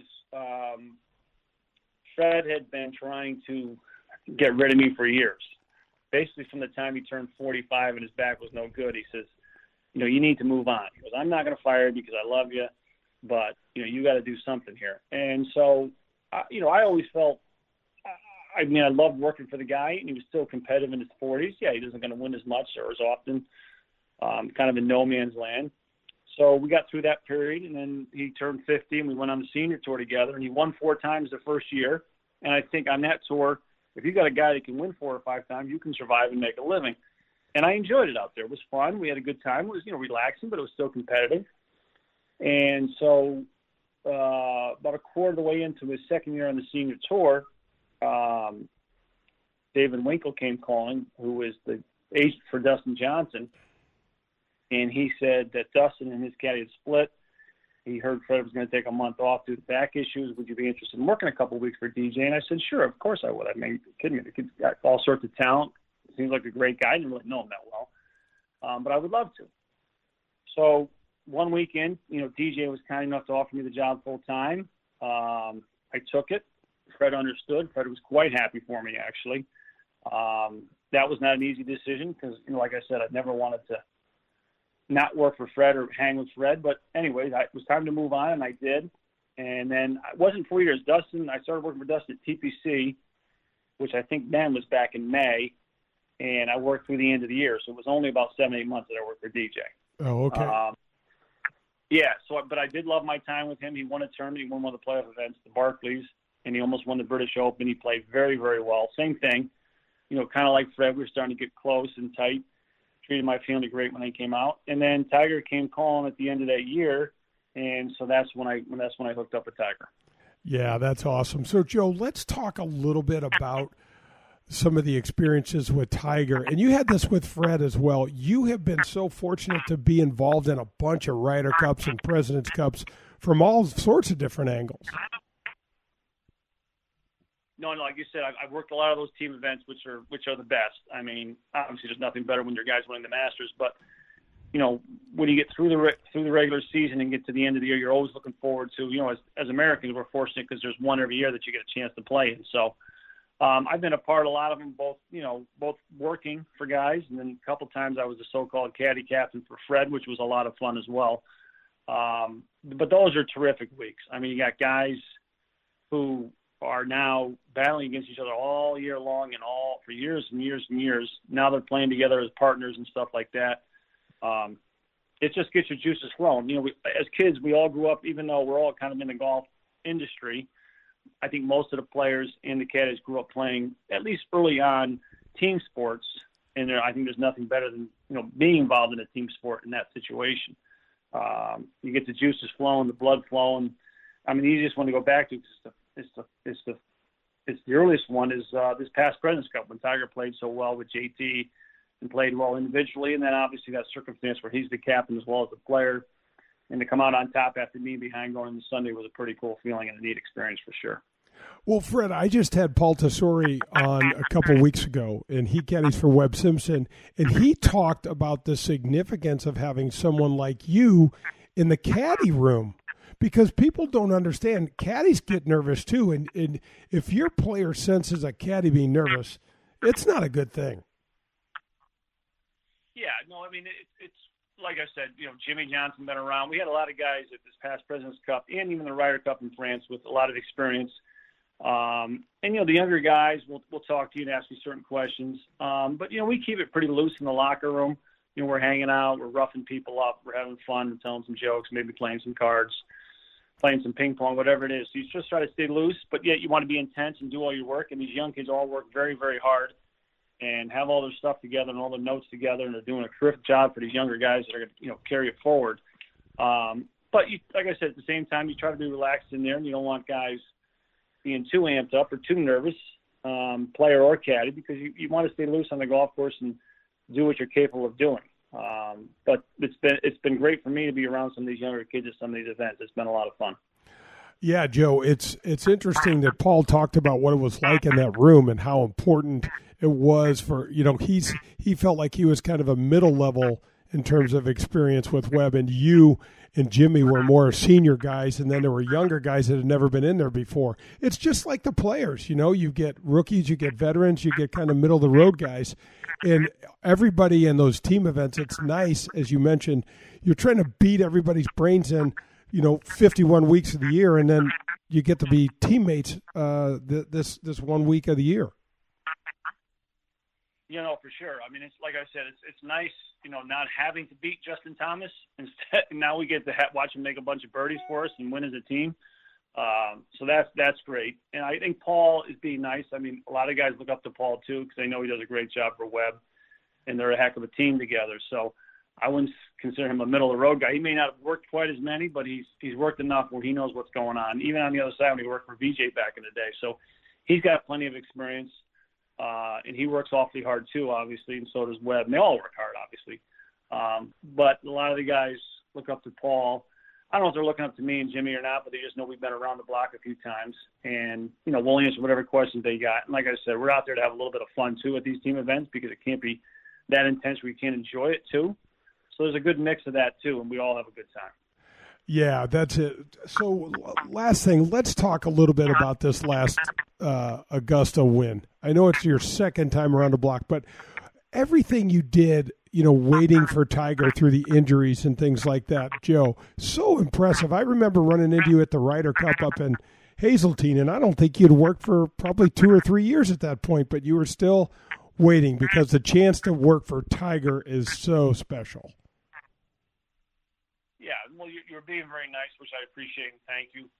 Fred had been trying to get rid of me for years. Basically, from the time he turned 45 and his back was no good, he says, you need to move on. He goes, I'm not going to fire you because I love you, but, you got to do something here. And so, I always felt, I loved working for the guy, and he was still competitive in his 40s. Yeah, he isn't going to win as much or as often, kind of in no man's land. So we got through that period, and then he turned 50, and we went on the senior tour together, and he won 4 times the first year. And I think on that tour, if you got a guy that can win 4 or 5 times, you can survive and make a living. And I enjoyed it out there. It was fun. We had a good time. It was, relaxing, but it was still competitive. And so about a quarter of the way into his second year on the senior tour, David Winkle came calling, who is the agent for Dustin Johnson, and he said that Dustin and his caddy had split. He heard Fred was going to take a month off due to back issues. Would you be interested in working a couple of weeks for DJ? And I said, sure, of course I would. I mean, kidding me? The kid's got all sorts of talent. Seems like a great guy. I didn't really know him that well, but I would love to. So one weekend, DJ was kind enough to offer me the job full time. I took it. Fred understood. Fred was quite happy for me, actually. That was not an easy decision because, like I said, I never wanted to not work for Fred or hang with Fred. But anyways, it was time to move on, and I did. And then it wasn't 4 years. I started working for Dustin at TPC, which I think then was back in May, and I worked through the end of the year. So it was only about 7-8 months that I worked for DJ. Oh, okay. Yeah, but I did love my time with him. He won a tournament. He won one of the playoff events, the Barclays, and he almost won the British Open. He played very, very well. Same thing, kind of like Fred. We were starting to get close and tight. Treated my family great when they came out. And then Tiger came calling at the end of that year, and so that's when I hooked up with Tiger. Yeah, that's awesome. So, Joe, let's talk a little bit about some of the experiences with Tiger. And you had this with Fred as well. You have been so fortunate to be involved in a bunch of Ryder Cups and President's Cups from all sorts of different angles. No, like you said, I've worked a lot of those team events, which are the best. I mean, obviously, there's nothing better when your guys winning the Masters, but when you get through the regular season and get to the end of the year, you're always looking forward to. As Americans, we're fortunate because there's one every year that you get a chance to play in. So, I've been a part of a lot of them, both working for guys, and then a couple times I was the so-called caddy captain for Fred, which was a lot of fun as well. But those are terrific weeks. I mean, you got guys who are now battling against each other all year long and all for years and years and years. Now they're playing together as partners and stuff like that. It just gets your juices flowing. As kids, we all grew up, even though we're all kind of in the golf industry, I think most of the players and the caddies grew up playing, at least early on, team sports. And I think there's nothing better than, being involved in a team sport in that situation. You get the juices flowing, the blood flowing. I mean, the easiest one to go back to is the earliest one is this past President's Cup when Tiger played so well with JT and played well individually, and then obviously that circumstance where he's the captain as well as the player, and to come out on top after me behind going into Sunday was a pretty cool feeling and a neat experience for sure. Well, Fred, I just had Paul Tesori on a couple of weeks ago, and he caddies for Webb Simpson, and he talked about the significance of having someone like you in the caddy room. Because people don't understand, caddies get nervous too, and if your player senses a caddy being nervous, it's not a good thing. Yeah, no, I mean, it's like I said, Jimmy Johnson been around. We had a lot of guys at this past President's Cup and even the Ryder Cup in France with a lot of experience. And, the younger guys will talk to you and ask you certain questions. But, we keep it pretty loose in the locker room. We're hanging out, we're roughing people up, we're having fun, telling some jokes, maybe playing some cards, playing some ping pong, whatever it is. So you just try to stay loose, but yet you want to be intense and do all your work. And these young kids all work very, very hard. and have all their stuff together and all their notes together, and they're doing a terrific job for these younger guys that are going to, carry it forward. But like I said, at the same time, you try to be relaxed in there, and you don't want guys being too amped up or too nervous, player or caddy, because you want to stay loose on the golf course and do what you're capable of doing. But it's been great for me to be around some of these younger kids at some of these events. It's been a lot of fun. Yeah, Joe, it's interesting that Paul talked about what it was like in that room and how important it was for, he felt like he was kind of a middle level in terms of experience with Webb, and you and Jimmy were more senior guys, and then there were younger guys that had never been in there before. It's just like the players, you get rookies, you get veterans, you get kind of middle of the road guys, and everybody in those team events, it's nice, as you mentioned, you're trying to beat everybody's brains in, 51 weeks of the year, and then you get to be teammates this 1 week of the year. For sure. I mean, it's like I said, it's nice, not having to beat Justin Thomas. Instead, now we get to watch him make a bunch of birdies for us and win as a team. So that's great. And I think Paul is being nice. I mean, a lot of guys look up to Paul too, because they know he does a great job for Webb, and they're a heck of a team together. So I wouldn't consider him a middle of the road guy. He may not have worked quite as many, but he's worked enough where he knows what's going on. Even on the other side when he worked for VJ back in the day. So he's got plenty of experience. And he works awfully hard too, obviously, and so does Webb. And they all work hard, obviously. But a lot of the guys look up to Paul. I don't know if they're looking up to me and Jimmy or not, but they just know we've been around the block a few times. And, we'll answer whatever questions they got. And like I said, we're out there to have a little bit of fun too at these team events, because it can't be that intense where you can't enjoy it too. So there's a good mix of that too, and we all have a good time. Yeah, that's it. So last thing, let's talk a little bit about this last Augusta win. I know it's your second time around the block, but everything you did, waiting for Tiger through the injuries and things like that, Joe, so impressive. I remember running into you at the Ryder Cup up in Hazeltine, and I don't think you'd worked for probably 2 or 3 years at that point, but you were still waiting because the chance to work for Tiger is so special. Yeah, well, you're being very nice, which I appreciate, and thank you.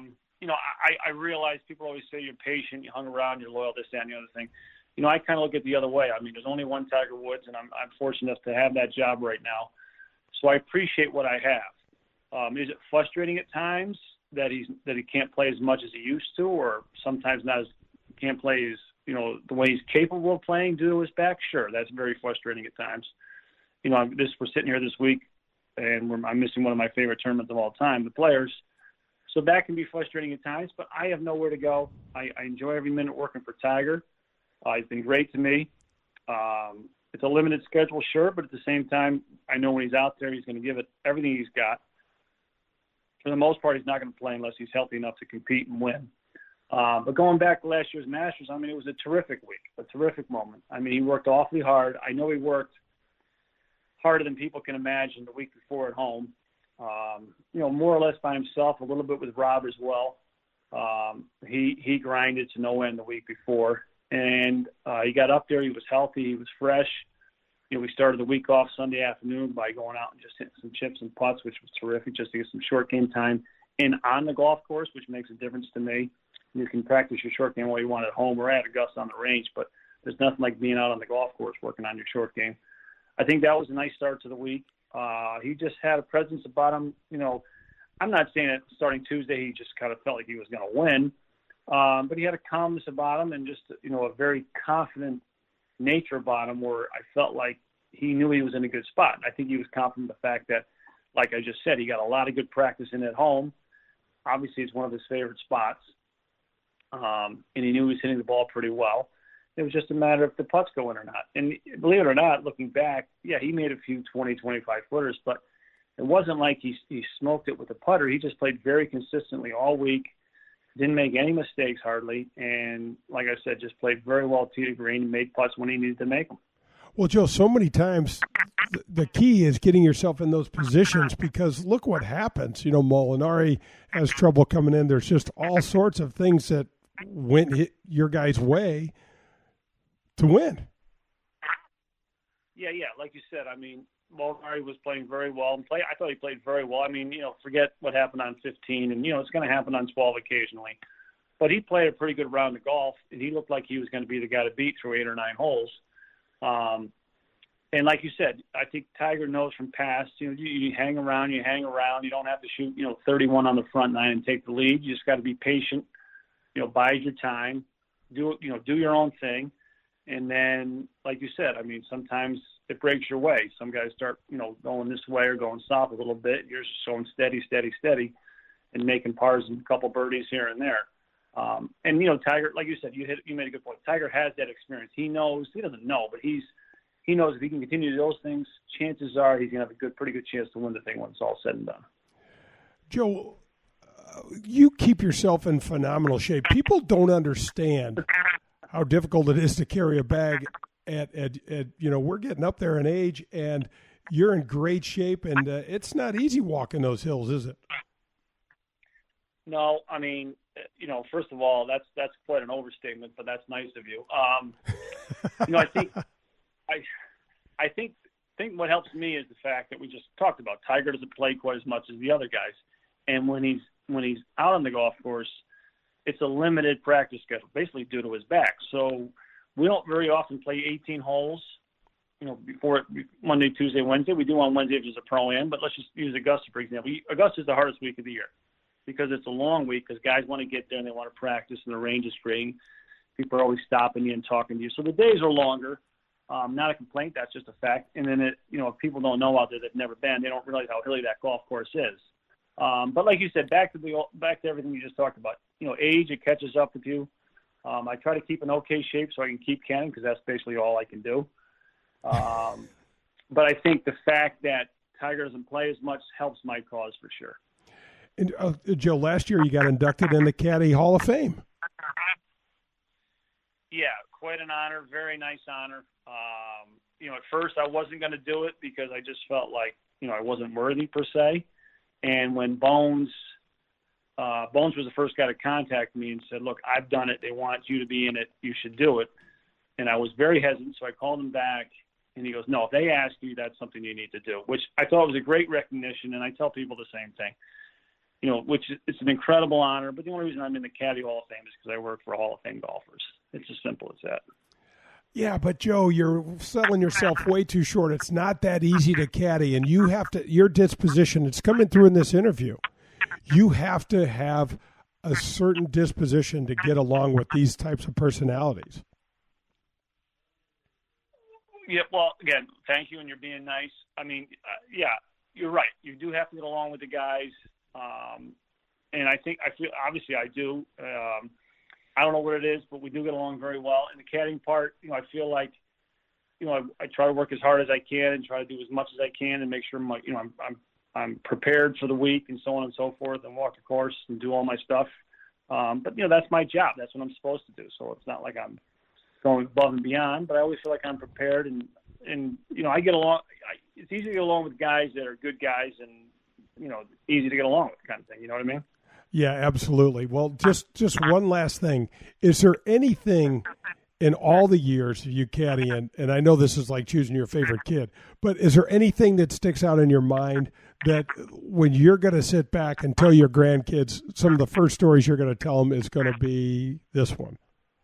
I realize people always say you're patient, you hung around, you're loyal, this, that, and the other thing. I kind of look at the other way. I mean, there's only one Tiger Woods, and I'm fortunate enough to have that job right now. So I appreciate what I have. Is it frustrating at times that he can't play as much as he used to, or sometimes can't play as the way he's capable of playing due to his back? Sure, that's very frustrating at times. We're sitting here this week, and I'm missing one of my favorite tournaments of all time, the Players. So that can be frustrating at times, but I have nowhere to go. I enjoy every minute working for Tiger. He's been great to me. It's a limited schedule, sure, but at the same time, I know when he's out there, he's going to give it everything he's got. For the most part, he's not going to play unless he's healthy enough to compete and win. But going back to last year's Masters, it was a terrific week, a terrific moment. He worked awfully hard. I know he worked harder than people can imagine the week before at home. More or less by himself, a little bit with Rob as well. He grinded to no end the week before, and he got up there. He was healthy. He was fresh. We started the week off Sunday afternoon by going out and just hitting some chips and putts, which was terrific, just to get some short game time in on the golf course, which makes a difference to me. You can practice your short game all you want at home or at Augusta on the range, but there's nothing like being out on the golf course working on your short game. I think that was a nice start to the week. He just had a presence about him. I'm not saying that starting Tuesday he just kind of felt like he was going to win, but he had a calmness about him and just, a very confident nature about him where I felt like he knew he was in a good spot. And I think he was confident in the fact that, like I just said, he got a lot of good practice in at home. Obviously, it's one of his favorite spots, and he knew he was hitting the ball pretty well. It was just a matter of the putts go in or not. And believe it or not, looking back, yeah, he made a few 20, 25 footers, but it wasn't like he smoked it with a putter. He just played very consistently all week, didn't make any mistakes hardly, and like I said, just played very well tee to green and made putts when he needed to make them. Well, Joe, so many times the key is getting yourself in those positions because look what happens. Molinari has trouble coming in. There's just all sorts of things that went your guy's way to win. Yeah. Like you said, Molinari was playing very well. I thought he played very well. Forget what happened on 15, and, it's going to happen on 12 occasionally. But he played a pretty good round of golf, and he looked like he was going to be the guy to beat through 8 or 9 holes. And like you said, I think Tiger knows from past, you hang around. You don't have to shoot, 31 on the front nine and take the lead. You just got to be patient, bide your time, do your own thing. And then, like you said, I mean, sometimes it breaks your way. Some guys start, going this way or going south a little bit. You're just going steady, and making pars and a couple birdies here and there. And Tiger, like you said, you made a good point. Tiger has that experience. He knows. He doesn't know, but he knows if he can continue to do those things, chances are he's going to have a pretty good chance to win the thing when it's all said and done. Joe, you keep yourself in phenomenal shape. People don't understand how difficult it is to carry a bag at we're getting up there in age, and you're in great shape, and it's not easy walking those hills, is it? No, I mean, first of all, that's quite an overstatement, but that's nice of you. I think what helps me is the fact that we just talked about. Tiger doesn't play quite as much as the other guys, and when he's out on the golf course, it's a limited practice schedule, basically due to his back. So we don't very often play 18 holes, before Monday, Tuesday, Wednesday. We do on Wednesday if it's a pro-am, but let's just use Augusta, for example. Augusta is the hardest week of the year because it's a long week because guys want to get there and they want to practice and the range is great. People are always stopping you and talking to you. So the days are longer. Not a complaint. That's just a fact. And then, if people don't know out there that've never been, they don't realize how hilly that golf course is. But like you said, back to everything you just talked about. Age, it catches up with you. I try to keep in okay shape so I can keep canning because that's basically all I can do. But I think the fact that Tiger doesn't play as much helps my cause for sure. And Joe, last year you got inducted in the Caddy Hall of Fame. Yeah, quite an honor, very nice honor. At first I wasn't going to do it because I just felt like, I wasn't worthy per se. And when Bones was the first guy to contact me and said, look, I've done it. They want you to be in it. You should do it. And I was very hesitant, so I called him back, and he goes, no, if they ask you, that's something you need to do, which I thought was a great recognition, and I tell people the same thing. Which it's an incredible honor, but the only reason I'm in the Caddy Hall of Fame is because I work for Hall of Fame golfers. It's as simple as that. Yeah, but Joe, you're selling yourself way too short. It's not that easy to caddy, and you have to. Your disposition, it's coming through in this interview. You have to have a certain disposition to get along with these types of personalities. Yeah, well, again, thank you, and you're being nice. I mean, yeah, you're right. You do have to get along with the guys. And I feel, obviously I do. I don't know what it is, but we do get along very well. In the caddying part, I feel like, I try to work as hard as I can and try to do as much as I can and make sure I'm prepared for the week and so on and so forth and walk the course and do all my stuff. But that's my job. That's what I'm supposed to do. So it's not like I'm going above and beyond, but I always feel like I'm prepared and I get along. It's easy to get along with guys that are good guys and, easy to get along with kind of thing. You know what I mean? Yeah, absolutely. Well, just one last thing. Is there anything in all the years you caddy, and I know this is like choosing your favorite kid, but is there anything that sticks out in your mind that when you're going to sit back and tell your grandkids, some of the first stories you're going to tell them is going to be this one?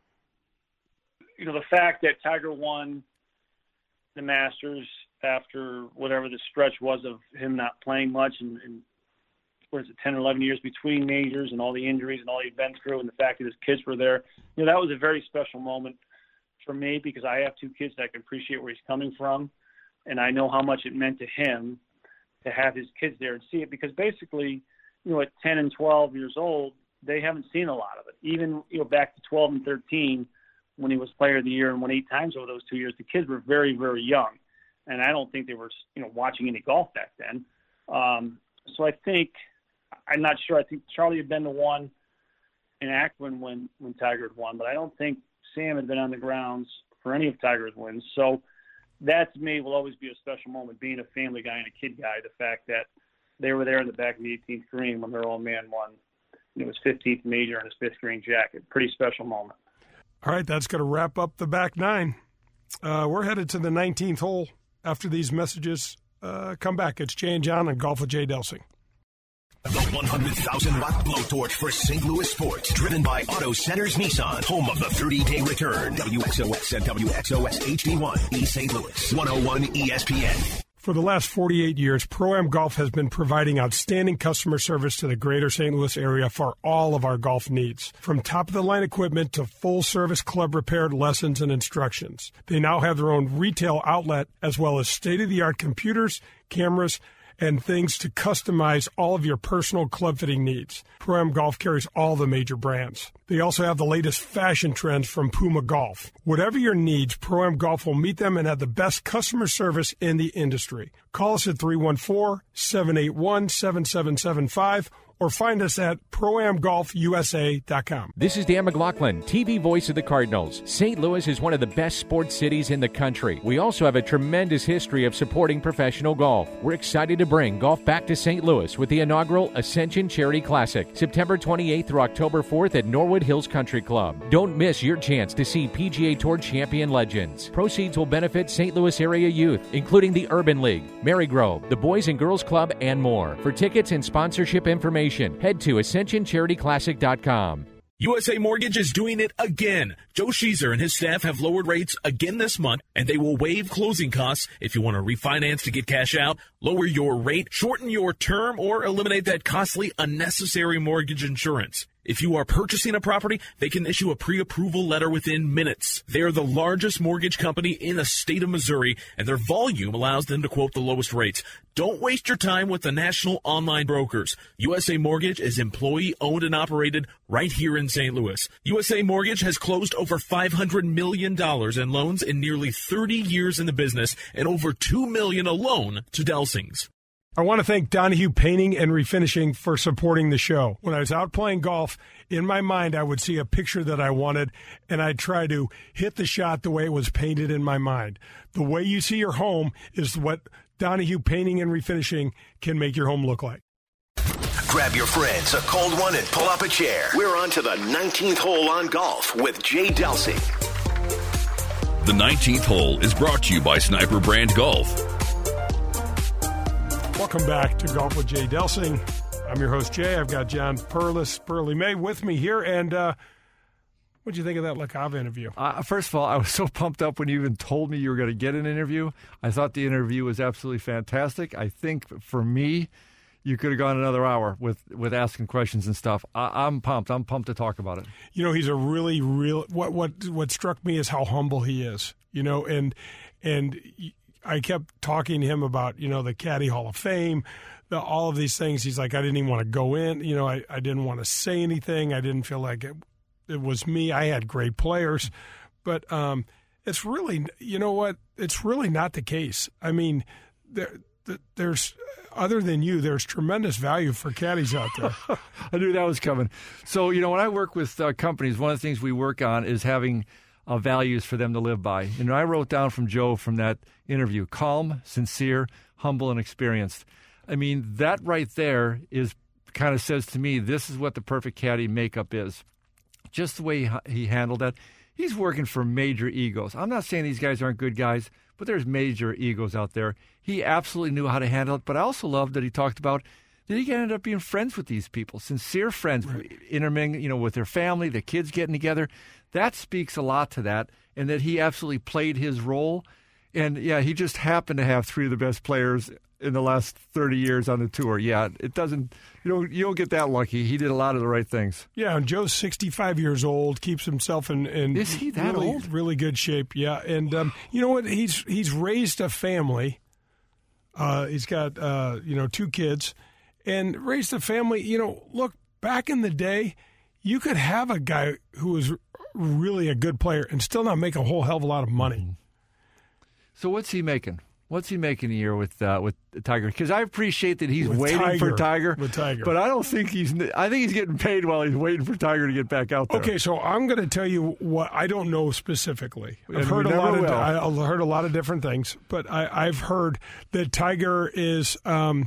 The fact that Tiger won the Masters after whatever the stretch was of him not playing much and 10 or 11 years between majors and all the injuries and all he'd been through and the fact that his kids were there, that was a very special moment for me because I have two kids that I can appreciate where he's coming from. And I know how much it meant to him to have his kids there and see it because basically, at 10 and 12 years old, they haven't seen a lot of it. Even, back to 12 and 13 when he was player of the year and won 8 times over those 2 years, the kids were very, very young. And I don't think they were, watching any golf back then. So I think, I'm not sure. I think Charlie had been the one in Akron when Tiger had won, but I don't think Sam had been on the grounds for any of Tiger's wins. So that, to me, will always be a special moment, being a family guy and a kid guy, the fact that they were there in the back of the 18th green when their old man won his 15th major in his 5th green jacket. Pretty special moment. All right, that's going to wrap up the back nine. We're headed to the 19th hole after these messages come back. It's Jay and John on Golf with Jay Delsing. The 100,000-watt blowtorch for St. Louis sports, driven by Auto Centers Nissan, home of the 30-day return. WXOX and WXOX HD1, East St. Louis, 101 ESPN. For the last 48 years, Pro-Am Golf has been providing outstanding customer service to the greater St. Louis area for all of our golf needs. From top-of-the-line equipment to full-service club repair lessons and instructions. They now have their own retail outlet as well as state-of-the-art computers, cameras, and things to customize all of your personal club fitting needs. Pro-Am Golf carries all the major brands. They also have the latest fashion trends from Puma Golf. Whatever your needs, Pro-Am Golf will meet them and have the best customer service in the industry. Call us at 314-781-7775 or find us at ProAmGolfUSA.com. This is Dan McLaughlin, TV voice of the Cardinals. St. Louis is one of the best sports cities in the country. We also have a tremendous history of supporting professional golf. We're excited to bring golf back to St. Louis with the inaugural Ascension Charity Classic, September 28th through October 4th at Norwood Hills Country Club. Don't miss your chance to see PGA Tour champion legends. Proceeds will benefit St. Louis area youth, including the Urban League, Marygrove, the Boys and Girls Club, and more. For tickets and sponsorship information, head to AscensionCharityClassic.com. USA Mortgage is doing it again. Joe Sheezer and his staff have lowered rates again this month, and they will waive closing costs if you want to refinance to get cash out, lower your rate, shorten your term, or eliminate that costly, unnecessary mortgage insurance. If you are purchasing a property, they can issue a pre-approval letter within minutes. They are the largest mortgage company in the state of Missouri, and their volume allows them to quote the lowest rates. Don't waste your time with the national online brokers. USA Mortgage is employee-owned and operated right here in St. Louis. USA Mortgage has closed over $500 million in loans in nearly 30 years in the business and over $2 million alone to Delsings. I want to thank Donahue Painting and Refinishing for supporting the show. When I was out playing golf, in my mind, I would see a picture that I wanted, and I'd try to hit the shot the way it was painted in my mind. The way you see your home is what Donahue Painting and Refinishing can make your home look like. Grab your friends, a cold one, and pull up a chair. We're on to the 19th hole on golf with Jay Delsing. The 19th hole is brought to you by Sniper Brand Golf. Welcome back to Golf with Jay Delsing. I'm your host, Jay. I've got John Pearly May with me here. And what'd you think of that Le Cava interview? First of all, I was so pumped up when you even told me you were going to get an interview. I thought the interview was absolutely fantastic. I think for me, you could have gone another hour with asking questions and stuff. I'm pumped. I'm pumped to talk about it. You know, he's a really what struck me is how humble he is. You know, and I kept talking to him about, you know, the Caddy Hall of Fame, all of these things. He's like, I didn't even want to go in. You know, I didn't want to say anything. I didn't feel like it was me. I had great players. But it's really, you know what, it's really not the case. I mean, there's, other than you, there's tremendous value for caddies out there. I knew that was coming. So, you know, when I work with companies, one of the things we work on is having values for them to live by. And I wrote down from Joe from that interview, calm, sincere, humble, and experienced. I mean, that right there is kind of says to me, this is what the perfect caddy makeup is. Just the way he handled that. He's working for major egos. I'm not saying these guys aren't good guys, but there's major egos out there. He absolutely knew how to handle it, but I also loved that he talked about that he ended up being friends with these people, sincere friends, right. Intermingling, you know, with their family, the kids getting together. That speaks a lot to that, and that he absolutely played his role. And, yeah, he just happened to have three of the best players in the last 30 years on the tour. Yeah, it doesn't, you don't get that lucky. He did a lot of the right things. Yeah, and Joe's 65 years old, keeps himself in Is he that really, old? Really good shape, yeah. And you know what? He's raised a family. He's got, two kids. And raised a family, you know, look, back in the day, you could have a guy who was really a good player and still not make a whole hell of a lot of money. So what's he making? What's he making a year with Tiger? Because I appreciate that he's waiting for Tiger. With Tiger. But I don't think I think he's getting paid while he's waiting for Tiger to get back out there. Okay, so I'm going to tell you what I don't know specifically. I've heard a lot of different things, but I've heard that Tiger is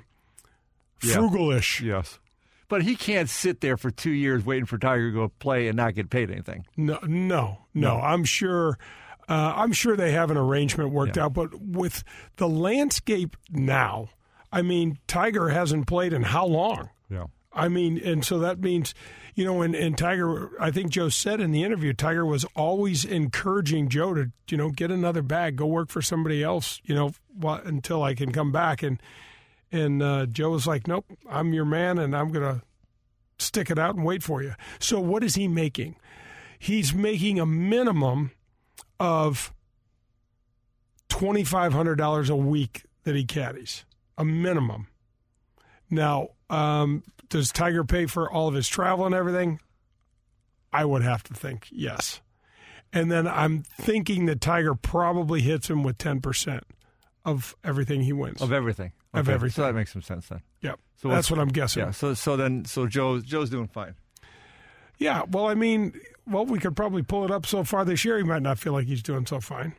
frugalish. Yes. But he can't sit there for 2 years waiting for Tiger to go play and not get paid anything. No. I'm sure they have an arrangement worked out. But with the landscape now, I mean, Tiger hasn't played in how long? Yeah. I mean, and so that means, and Tiger, I think Joe said in the interview, Tiger was always encouraging Joe to, get another bag, go work for somebody else, until I can come back. And Joe was like, nope, I'm your man, and I'm going to stick it out and wait for you. So what is he making? He's making a minimum of $2,500 a week that he caddies, a minimum. Now, does Tiger pay for all of his travel and everything? I would have to think yes. And then I'm thinking that Tiger probably hits him with 10% of everything he wins. Of everything. Okay. Of everything. So that makes some sense then. Yep. So that's what I'm guessing. Yeah. So Joe's doing fine. Yeah. Well, we could probably pull it up so far this year. He might not feel like he's doing so fine.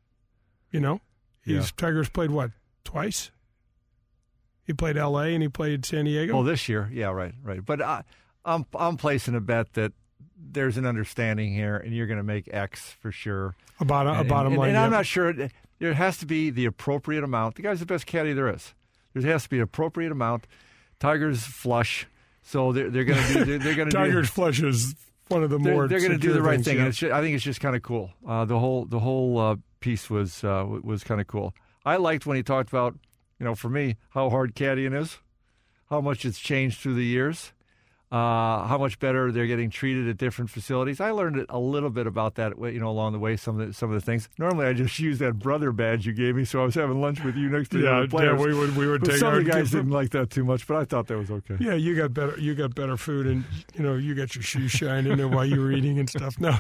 Tiger's played what, twice? He played L.A. and he played San Diego. Oh, this year, yeah, right. But I'm placing a bet that there's an understanding here, and you're going to make X for sure. A bottom line. And I'm not sure. There has to be the appropriate amount. The guy's the best caddy there is. There has to be an appropriate amount. Tiger's flush, so they're going to do. They're going to Tiger's flush is one of the more. They're going to do the right thing. Yeah. And I think it's just kind of cool. The whole piece was kind of cool. I liked when he talked about, for me, how hard caddying is, how much it's changed through the years, how much better they're getting treated at different facilities. I learned a little bit about that, along the way. Some of the things. Normally, I just use that brother badge you gave me, so I was having lunch with you next to the players. Yeah, we would take. Some of the guys didn't like that too much, but I thought that was okay. Yeah, you got better food, and you got your shoes shining there while you were eating and stuff. No,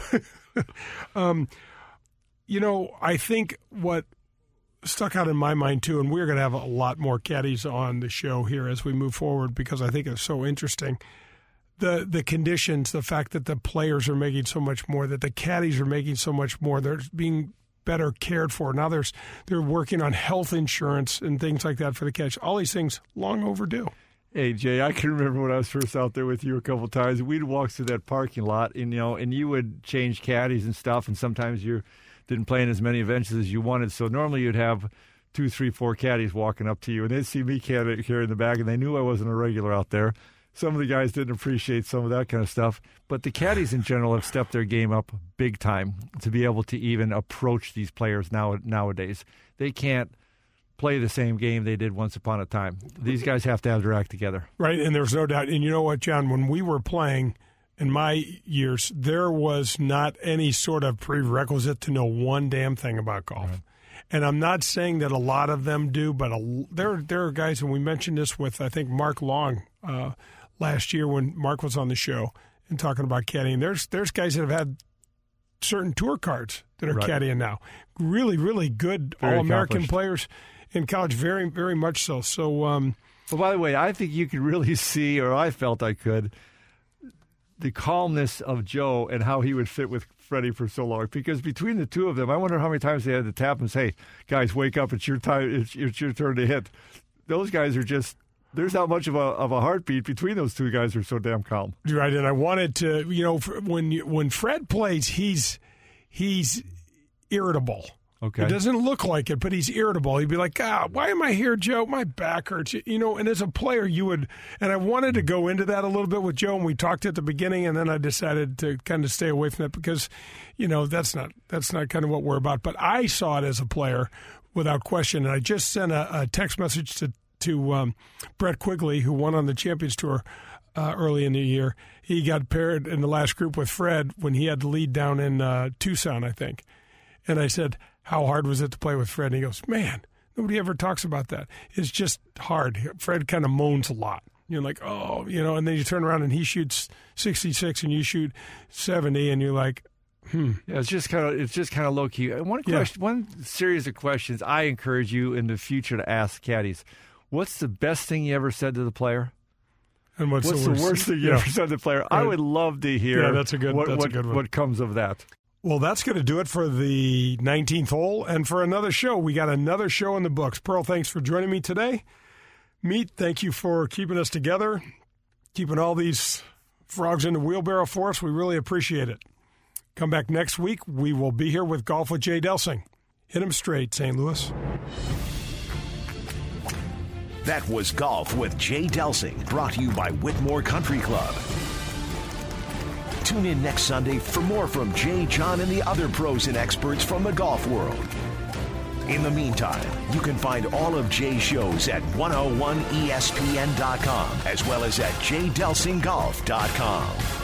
I think what stuck out in my mind too, and we're going to have a lot more caddies on the show here as we move forward because I think it's so interesting. The conditions, the fact that the players are making so much more, that the caddies are making so much more, they're being better cared for. Now they're working on health insurance and things like that for the caddies. All these things long overdue. Hey, Jay, I can remember when I was first out there with you a couple of times. We'd walk through that parking lot, and you would change caddies and stuff, and sometimes you didn't play in as many events as you wanted. So normally you'd have 2, 3, 4 caddies walking up to you, and they'd see me carrying the bag, and they knew I wasn't a regular out there. Some of the guys didn't appreciate some of that kind of stuff. But the caddies in general have stepped their game up big time to be able to even approach these players nowadays. They can't play the same game they did once upon a time. These guys have to have their act together. Right, and there's no doubt. And you know what, John, when we were playing in my years, there was not any sort of prerequisite to know one damn thing about golf. Right. And I'm not saying that a lot of them do, but there are guys, and we mentioned this with, I think, Mark Long last year when Mark was on the show and talking about caddying. There's guys that have had certain tour cards that are caddying now. Really, really good All-American players in college, very, very much so. So, well, by the way, I think you could really see, or I felt I could, the calmness of Joe and how he would fit with Freddie for so long. Because between the two of them, I wonder how many times they had to tap and say, guys, wake up, it's your time, it's your turn to hit. Those guys are just, there's not much of a heartbeat between those two guys who are so damn calm. Right, and I wanted to, when Fred plays, he's irritable. Okay. It doesn't look like it, but he's irritable. He'd be like, why am I here, Joe? My back hurts. And as a player, you would, and I wanted to go into that a little bit with Joe, and we talked at the beginning, and then I decided to kind of stay away from that because, that's not kind of what we're about. But I saw it as a player without question, and I just sent a text message to Brett Quigley, who won on the Champions Tour early in the year. He got paired in the last group with Fred when he had the lead down in Tucson, I think. And I said, how hard was it to play with Fred? And he goes, man, nobody ever talks about that. It's just hard. Fred kind of moans a lot. You're like, and then you turn around and he shoots 66 and you shoot 70 and you're like, Yeah, it's just kind of low key. One series of questions I encourage you in the future to ask caddies. What's the best thing you ever said to the player? And what's the worst thing you ever said to the player? Right. I would love to hear. Yeah, that's a good one. What comes of that. Well, that's going to do it for the 19th hole and for another show. We got another show in the books. Pearl, thanks for joining me today. Meat, thank you for keeping us together, keeping all these frogs in the wheelbarrow for us. We really appreciate it. Come back next week. We will be here with Golf with Jay Delsing. Hit 'em straight, St. Louis. That was Golf with Jay Delsing, brought to you by Whitmore Country Club. Tune in next Sunday for more from Jay, John, and the other pros and experts from the golf world. In the meantime, you can find all of Jay's shows at 101ESPN.com as well as at jdelsinggolf.com.